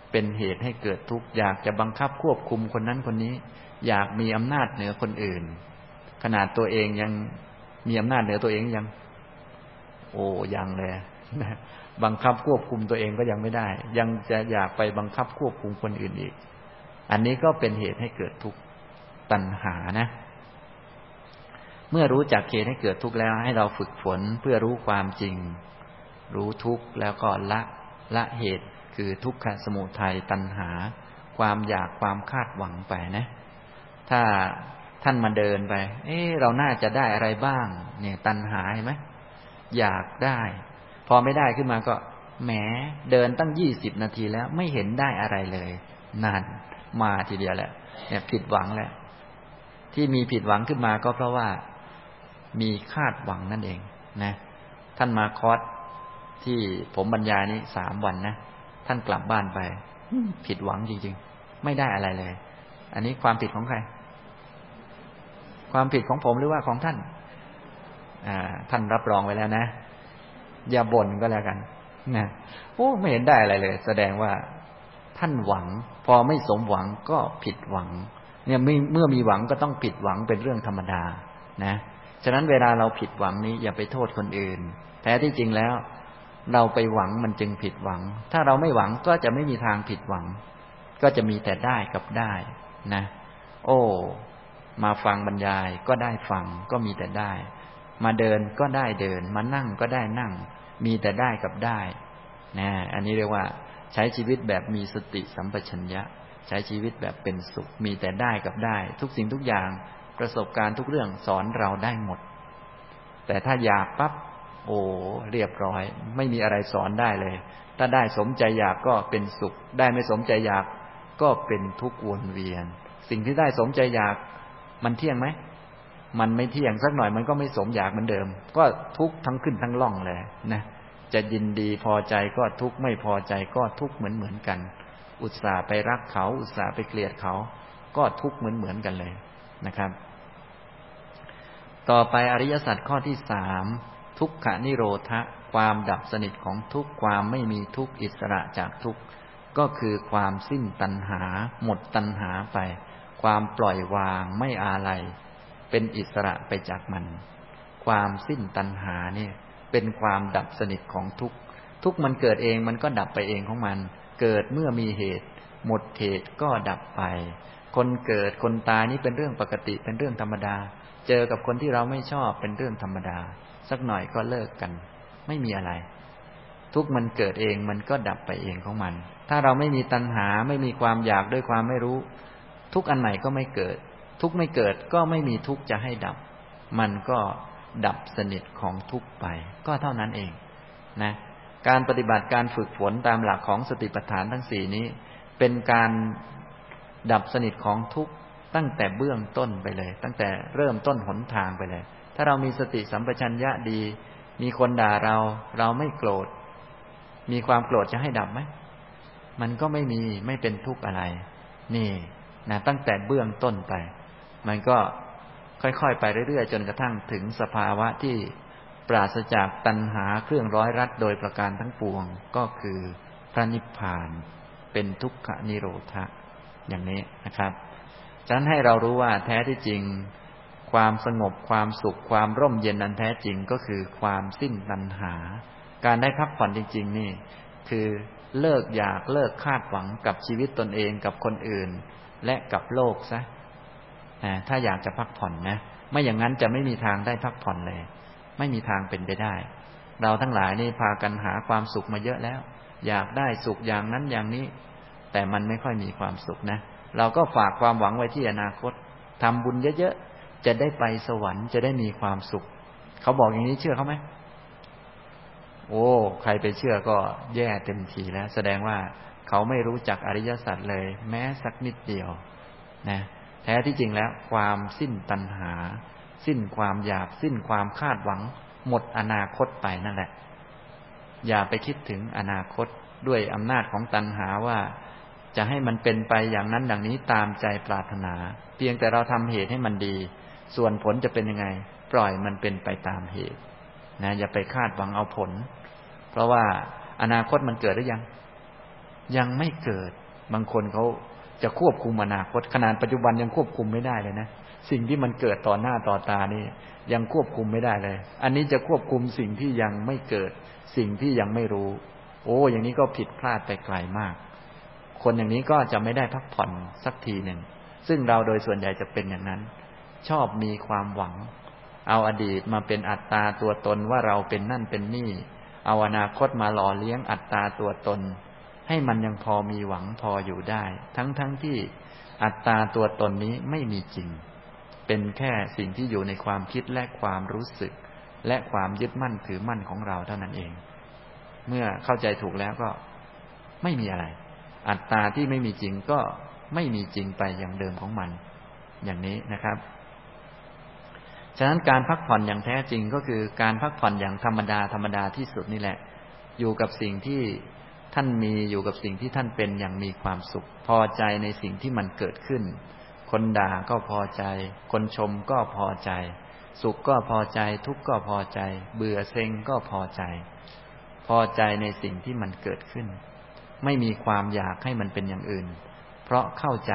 เป็นเหตุให้เกิดทุกข์อยากจะบังคับควบคุมคนนั้นคนนี้อยากมีอำนาจเหนือคนอื่นขนาดตัวเองยังมีอำนาจเหนือตัวเองยังยังเลยบังคับควบคุมตัวเองก็ยังไม่ได้ยังจะอยากไปบังคับควบคุมคนอื่นอีกอันนี้ก็เป็นเหตุให้เกิดทุกข์ตัณหานะเมื่อรู้จักเหตุให้เกิดทุกข์แล้วให้เราฝึกฝนเพื่อรู้ความจริงรู้ทุกข์แล้วก็ละเหตุคือทุกขสมุทัยตัณหาความอยากความคาดหวังไปนะถ้าท่านมาเดินไปเราน่าจะได้อะไรบ้างเนี่ยตัณหาเห็นไหมอยากได้พอไม่ได้ขึ้นมาก็แหมเดินตั้ง20 นาทีแล้วไม่เห็นได้อะไรเลยนั่นมาทีเดียวแหละเนี่ยผิดหวังแหละที่มีผิดหวังขึ้นมาก็เพราะว่ามีคาดหวังนั่นเองนะท่านมาคอร์สที่ผมบรรยายนี้3 วันนะท่านกลับบ้านไปผิดหวังจริงๆไม่ได้อะไรเลยอันนี้ความผิดของใครความผิดของผมหรือว่าของท่านท่านรับรองไว้แล้วนะอย่าบ่นก็แล้วกันนะไม่เห็นได้อะไรเลยแสดงว่าท่านหวังพอไม่สมหวังก็ผิดหวังเนี่ยเมื่อมีหวังก็ต้องผิดหวังเป็นเรื่องธรรมดานะฉะนั้นเวลาเราผิดหวังนี้อย่าไปโทษคนอื่นแท้ที่จริงแล้วเราไปหวังมันจึงผิดหวังถ้าเราไม่หวังก็จะไม่มีทางผิดหวังก็จะมีแต่ได้กับได้นะมาฟังบรรยายก็ได้ฟังก็มีแต่ได้มาเดินก็ได้เดินมานั่งก็ได้นั่งมีแต่ได้กับได้นะอันนี้เรียกว่าใช้ชีวิตแบบมีสติสัมปชัญญะใช้ชีวิตแบบเป็นสุขมีแต่ได้กับได้ทุกสิ่งทุกอย่างประสบการณ์ทุกเรื่องสอนเราได้หมดแต่ถ้าอยากปั๊บเรียบร้อยไม่มีอะไรสอนได้เลยถ้าได้สมใจอยากก็เป็นสุขได้ไม่สมใจอยากก็เป็นทุกข์วนเวียนสิ่งที่ได้สมใจอยากมันเที่ยงไหมมันไม่เที่ยงสักหน่อยมันก็ไม่สมอยากเหมือนเดิมก็ทุกข์ทั้งขึ้นทั้งล่องเลยนะจะยินดีพอใจก็ทุกข์ไม่พอใจก็ทุกข์เหมือนกันอุตส่าห์ไปรักเขาอุตส่าห์ไปเกลียดเขาก็ทุกข์เหมือนกันเลยนะครับต่อไปอริยสัจข้อที่3ทุกขนิโรธะความดับสนิทของทุกข์ความไม่มีทุกข์อิสระจากทุกข์ก็คือความสิ้นตัณหาหมดตัณหาไปความปล่อยวางไม่อาลัยเป็นอิสระไปจากมันความสิ้นตัณหาเนี่ยเป็นความดับสนิทของทุกข์ทุกข์มันเกิดเองมันก็ดับไปเองของมันเกิดเมื่อมีเหตุหมดเหตุก็ดับไปคนเกิดคนตายนี่เป็นเรื่องปกติเป็นเรื่องธรรมดาเจอกับคนที่เราไม่ชอบเป็นเรื่องธรรมดาสักหน่อยก็เลิกกันไม่มีอะไรทุกข์มันเกิดเองมันก็ดับไปเองของมันถ้าเราไม่มีตัณหาไม่มีความอยากด้วยความไม่รู้ทุกข์อันไหนก็ไม่เกิดทุกข์ไม่เกิดก็ไม่มีทุกข์จะให้ดับมันก็ดับสนิทของทุกข์ไปก็เท่านั้นเองนะการปฏิบัติการฝึกฝนตามหลักของสติปัฏฐานทั้ง4นี้เป็นการดับสนิทของทุกข์ตั้งแต่เบื้องต้นไปเลยตั้งแต่เริ่มต้นหนทางไปเลยถ้าเรามีสติสัมปชัญญะดีมีคนด่าเราไม่โกรธมีความโกรธจะให้ดับไหมมันก็ไม่เป็นทุกข์อะไรนี่นะตั้งแต่เบื้องต้นไปมันก็ค่อยๆไปเรื่อยๆจนกระทั่งถึงสภาวะที่ปราศจากตัณหาเครื่องร้อยรัดโดยประการทั้งปวงก็คือพระนิพพานเป็นทุกขนิโรธะอย่างนี้นะครับฉะนั้นให้เรารู้ว่าแท้ที่จริงความสงบความสุขความร่มเย็นอันแท้จริงก็คือความสิ้นตัณหาการได้พักผ่อนจริงๆนี่คือเลิกอยากเลิกคาดหวังกับชีวิตตนเองกับคนอื่นและกับโลกซะถ้าอยากจะพักผ่อนนะไม่อย่างนั้นจะไม่มีทางได้พักผ่อนเลยไม่มีทางเป็นไปได้เราทั้งหลายนี่พากันหาความสุขมาเยอะแล้วอยากได้สุขอย่างนั้นอย่างนี้แต่มันไม่ค่อยมีความสุขนะเราก็ฝากความหวังไว้ที่อนาคตทำบุญเยอะๆจะได้ไปสวรรค์จะได้มีความสุขเขาบอกอย่างนี้เชื่อเขาไหมใครไปเชื่อก็แย่เต็มทีแล้วแสดงว่าเขาไม่รู้จักอริยสัจเลยแม้สักนิดเดียวนะแท้ที่จริงแล้วความสิ้นตัณหาสิ้นความอยากสิ้นความคาดหวังหมดอนาคตไปนั่นแหละอย่าไปคิดถึงอนาคตด้วยอำนาจของตัณหาว่าจะให้มันเป็นไปอย่างนั้นอย่างนี้ตามใจปรารถนาเพียงแต่เราทำเหตุให้มันดีส่วนผลจะเป็นยังไงปล่อยมันเป็นไปตามเหตุนะอย่าไปคาดหวังเอาผลเพราะว่าอนาคตมันเกิดหรือยังยังไม่เกิดบางคนเขาจะควบคุมอนาคตขนาดปัจจุบันยังควบคุมไม่ได้เลยนะสิ่งที่มันเกิดต่อหน้าต่อตานี่ยังควบคุมไม่ได้เลยอันนี้จะควบคุมสิ่งที่ยังไม่เกิดสิ่งที่ยังไม่รู้โอ้อย่างนี้ก็ผิดพลาดไปไกลมากคนอย่างนี้ก็จะไม่ได้พักผ่อนสักทีหนึ่งซึ่งเราโดยส่วนใหญ่จะเป็นอย่างนั้นชอบมีความหวังเอาอดีตมาเป็นอัตตาตัวตนว่าเราเป็นนั่นเป็นนี่เอาอนาคตมาหล่อเลี้ยงอัตตาตัวตนให้มันยังพอมีหวังพออยู่ได้ทั้งที่อัตตาตัวตนนี้ไม่มีจริงเป็นแค่สิ่งที่อยู่ในความคิดและความรู้สึกและความยึดมั่นถือมั่นของเราเท่านั้นเองเมื่อเข้าใจถูกแล้วก็ไม่มีอะไรอัตตาที่ไม่มีจริงก็ไม่มีจริงไปอย่างเดิมของมันอย่างนี้นะครับฉะนั้นการพักผ่อนอย่างแท้จริงก็คือการพักผ่อนอย่างธรรมดาที่สุดนี่แหละอยู่กับสิ่งที่ท่านมีอยู่กับสิ่งที่ท่านเป็นอย่างมีความสุขพอใจในสิ่งที่มันเกิดขึ้นคนด่าก็พอใจคนชมก็พอใจสุขก็พอใจทุกข์ก็พอใจเบื่อเซ็งก็พอใจพอใจในสิ่งที่มันเกิดขึ้นไม่มีความอยากให้มันเป็นอย่างอื่นเพราะเข้าใจ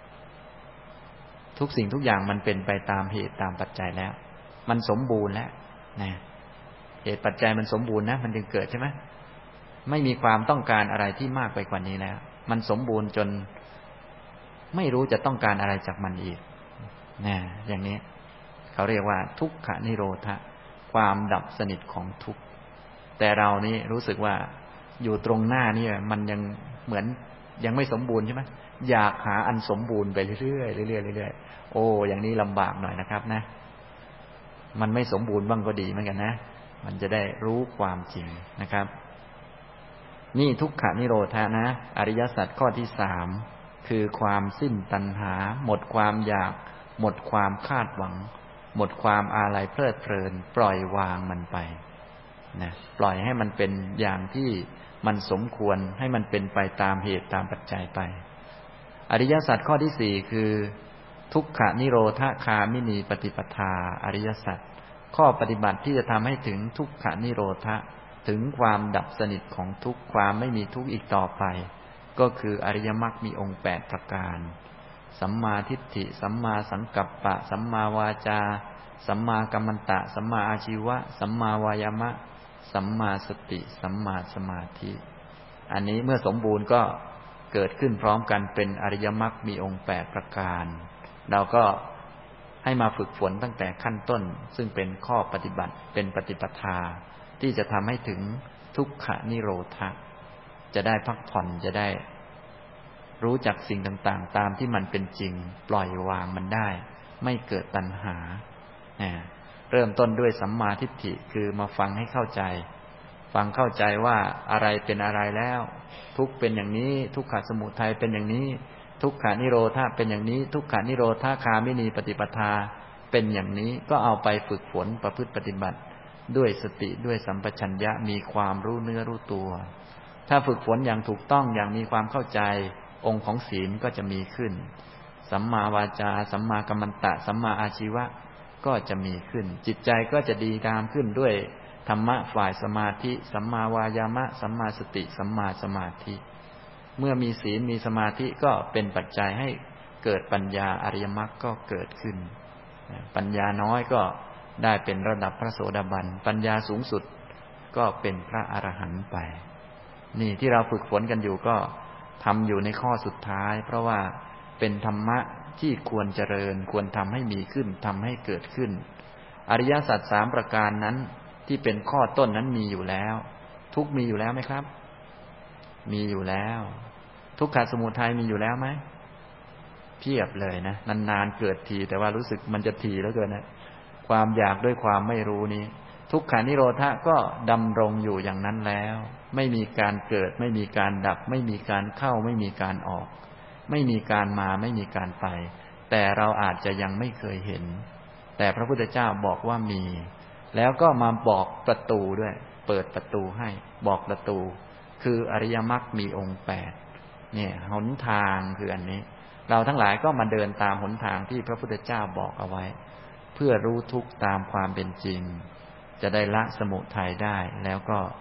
ทุกสิ่งทุกอย่างมันเป็นไปตามเหตุตามปัจจัยแล้วมันสมบูรณ์แล้วนะเหตุปัจจัยมันสมบูรณ์นะมันจึงเกิดใช่ไหมไม่มีความต้องการอะไรที่มากไปกว่านี้แล้วมันสมบูรณ์จนไม่รู้จะต้องการอะไรจากมันอีกนะอย่างนี้เขาเรียกว่าทุกขนิโรธะความดับสนิทของทุกข์แต่เรานี่รู้สึกว่าอยู่ตรงหน้านี่มันยังเหมือนยังไม่สมบูรณ์ใช่ไหมอยากหาอันสมบูรณ์ไปเรื่อยๆโอ้อย่างนี้ลำบากหน่อยนะครับนะมันไม่สมบูรณ์บ้างก็ดีเหมือนกันนะมันจะได้รู้ความจริงนะครับนี่ทุกขนิโรธะนะอริยสัจข้อที่3คือความสิ้นตัณหาหมดความอยากหมดความคาดหวังหมดความอาลัยเพลิดเพลินปล่อยวางมันไปนะปล่อยให้มันเป็นอย่างที่มันสมควรให้มันเป็นไปตามเหตุตามปัจจัยไปอริยสัจข้อที่4คือทุกขนิโรธคามินีปฏิปทาอริยสัจข้อปฏิบัติที่จะทำให้ถึงทุกขนิโรธถึงความดับสนิทของทุกข์ความไม่มีทุกข์อีกต่อไปก็คืออริยมรรคมีองค์8ประการสัมมาทิฏฐิสัมมาสังกัปปะสัมมาวาจาสัมมากัมมันตะสัมมาอาชีวะสัมมาวายามะสัมมาสติสัมมาสมาธิอันนี้เมื่อสมบูรณ์ก็เกิดขึ้นพร้อมกันเป็นอริยมรรคมีองค์8ประการเราก็ให้มาฝึกฝนตั้งแต่ขั้นต้นซึ่งเป็นข้อปฏิบัติเป็นปฏิปทาที่จะทำให้ถึงทุกขนิโรธะจะได้พักผ่อนจะได้รู้จักสิ่งต่างๆตามที่มันเป็นจริงปล่อยวางมันได้ไม่เกิดตัณหาเริ่มต้นด้วยสัมมาทิฏฐิคือมาฟังให้เข้าใจฟังเข้าใจว่าอะไรเป็นอะไรแล้วทุกข์เป็นอย่างนี้ทุกขสมุทัยเป็นอย่างนี้ทุกขานิโรธาเป็นอย่างนี้ทุกขานิโรธาคามินีปฏิปทาเป็นอย่างนี้ก็เอาไปฝึกฝนประพฤติปฏิบัติด้วยสติด้วยสัมปชัญญะมีความรู้เนื้อรู้ตัวถ้าฝึกฝนอย่างถูกต้องอย่างมีความเข้าใจองค์ของศีลก็จะมีขึ้นสัมมาวาจาสัมมากัมมันตะสัมมาอาชีวะก็จะมีขึ้นจิตใจก็จะดีงามขึ้นด้วยธรรมะฝ่ายสมาธิสัมมาวายามะสัมมาสติสัมมาสมาธิเมื่อมีศีลมีสมาธิก็เป็นปัจจัยให้เกิดปัญญาอริยมรรคก็เกิดขึ้นปัญญาน้อยก็ได้เป็นระดับพระโสดาบันปัญญาสูงสุดก็เป็นพระอรหันต์ไปนี่ที่เราฝึกฝนกันอยู่ก็ทำอยู่ในข้อสุดท้ายเพราะว่าเป็นธรรมะที่ควรเจริญควรทำให้มีขึ้นทำให้เกิดขึ้นอริยสัจ3ประการนั้นที่เป็นข้อต้นนั้นมีอยู่แล้วทุกมีอยู่แล้วไหมครับมีอยู่แล้วทุกขสมุทัยมีอยู่แล้วไหมเพียบเลยนะนานๆเกิดทีแต่ว่ารู้สึกมันจะทีแล้วเกินนะความอยากด้วยความไม่รู้นี้ทุกขานิโรธะก็ดำรงอยู่อย่างนั้นแล้วไม่มีการเกิดไม่มีการดับไม่มีการเข้าไม่มีการออกไม่มีการมาไม่มีการไปแต่เราอาจจะยังไม่เคยเห็นแต่พระพุทธเจ้าบอกว่ามีแล้วก็มาบอกประตูด้วยเปิดประตูให้บอกประตูคืออริยมรรคมีองค์8เนี่ยหนทางคืออันนี้เราทั้งหลายก็มาเดินตามหนทางที่พระพุทธเจ้าบอกเอาไว้เพื่อรู้ทุกข์ตามความเป็นจริงจะได้ละสมุทัยได้แล้วก็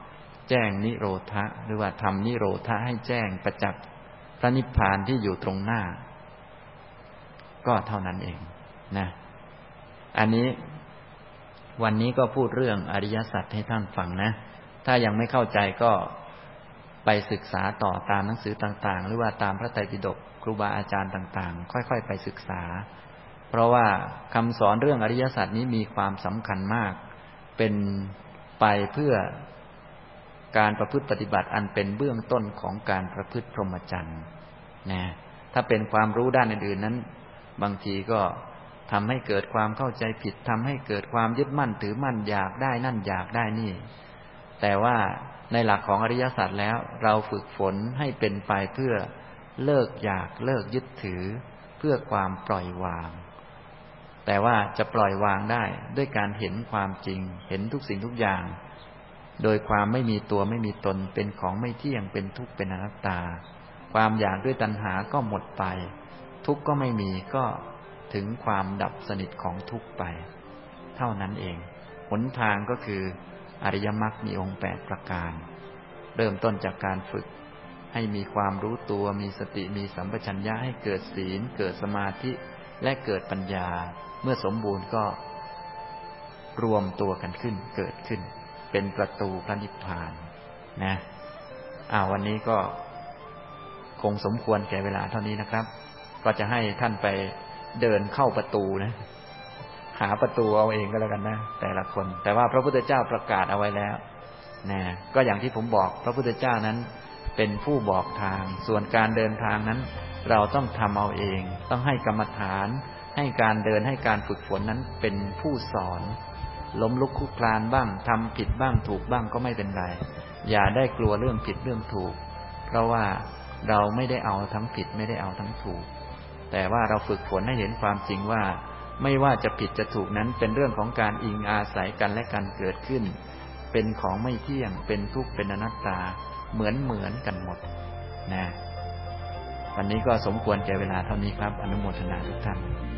แจ้งนิโรธะหรือว่าทำนิโรธะให้แจ้งประจักษ์พระนิพพานที่อยู่ตรงหน้าก็เท่านั้นเองนะอันนี้วันนี้ก็พูดเรื่องอริยสัจให้ท่านฟังนะถ้ายังไม่เข้าใจก็ไปศึกษาต่อตามหนังสือต่างๆหรือว่าตามพระไตรปิฎกครูบาอาจารย์ต่างๆค่อยๆไปศึกษาเพราะว่าคำสอนเรื่องอริยสัจนี้มีความสำคัญมากเป็นไปเพื่อการประพฤติปฏิบัติอันเป็นเบื้องต้นของการประพฤติพรหมจรรย์นะถ้าเป็นความรู้ด้านอื่นๆนั้นบางทีก็ทำให้เกิดความเข้าใจผิดทำให้เกิดความยึดมั่นถือมั่นอยากได้นั่นอยากได้นี่แต่ว่าในหลักของอริยสัจแล้วเราฝึกฝนให้เป็นไปเพื่อเลิกอยากเลิกยึดถือเพื่อความปล่อยวางแต่ว่าจะปล่อยวางได้ด้วยการเห็นความจริงเห็นทุกสิ่งทุกอย่างโดยความไม่มีตัวไม่มีตนเป็นของไม่เที่ยงเป็นทุกข์เป็นอนัตตาความอยากด้วยตัณหาก็หมดไปทุกข์ก็ไม่มีก็ถึงความดับสนิทของทุกข์ไปเท่านั้นเองหนทางก็คืออริยมรรคมีองค์8ประการเริ่มต้นจากการฝึกให้มีความรู้ตัวมีสติมีสัมปชัญญะให้เกิดศีลเกิดสมาธิและเกิดปัญญาเมื่อสมบูรณ์ก็รวมตัวกันขึ้นเกิดขึ้นเป็นประตูพระนิพพานนะวันนี้ก็คงสมควรแก่เวลาเท่านี้นะครับก็จะให้ท่านไปเดินเข้าประตูนะหาประตูเอาเองก็แล้วกันนะแต่ละคนแต่ว่าพระพุทธเจ้าประกาศเอาไว้แล้วนะก็อย่างที่ผมบอกพระพุทธเจ้านั้นเป็นผู้บอกทางส่วนการเดินทางนั้นเราต้องทำเอาเองต้องให้กรรมฐานให้การเดินให้การฝึกฝนนั้นเป็นผู้สอนล้มลุกคลุกคลานบ้างทำผิดบ้างถูกบ้างก็ไม่เป็นไรอย่าได้กลัวเรื่องผิดเรื่องถูกเพราะว่าเราไม่ได้เอาทั้งผิดไม่ได้เอาทั้งถูกแต่ว่าเราฝึกฝนให้เห็นความจริงว่าไม่ว่าจะผิดจะถูกนั้นเป็นเรื่องของการอิงอาศัยกันและกันเกิดขึ้นเป็นของไม่เที่ยงเป็นทุกข์เป็นอนัตตาเหมือนกันหมดนะวันนี้ก็สมควรแก่เวลาเท่านี้ครับอนุโมทนาทุกท่าน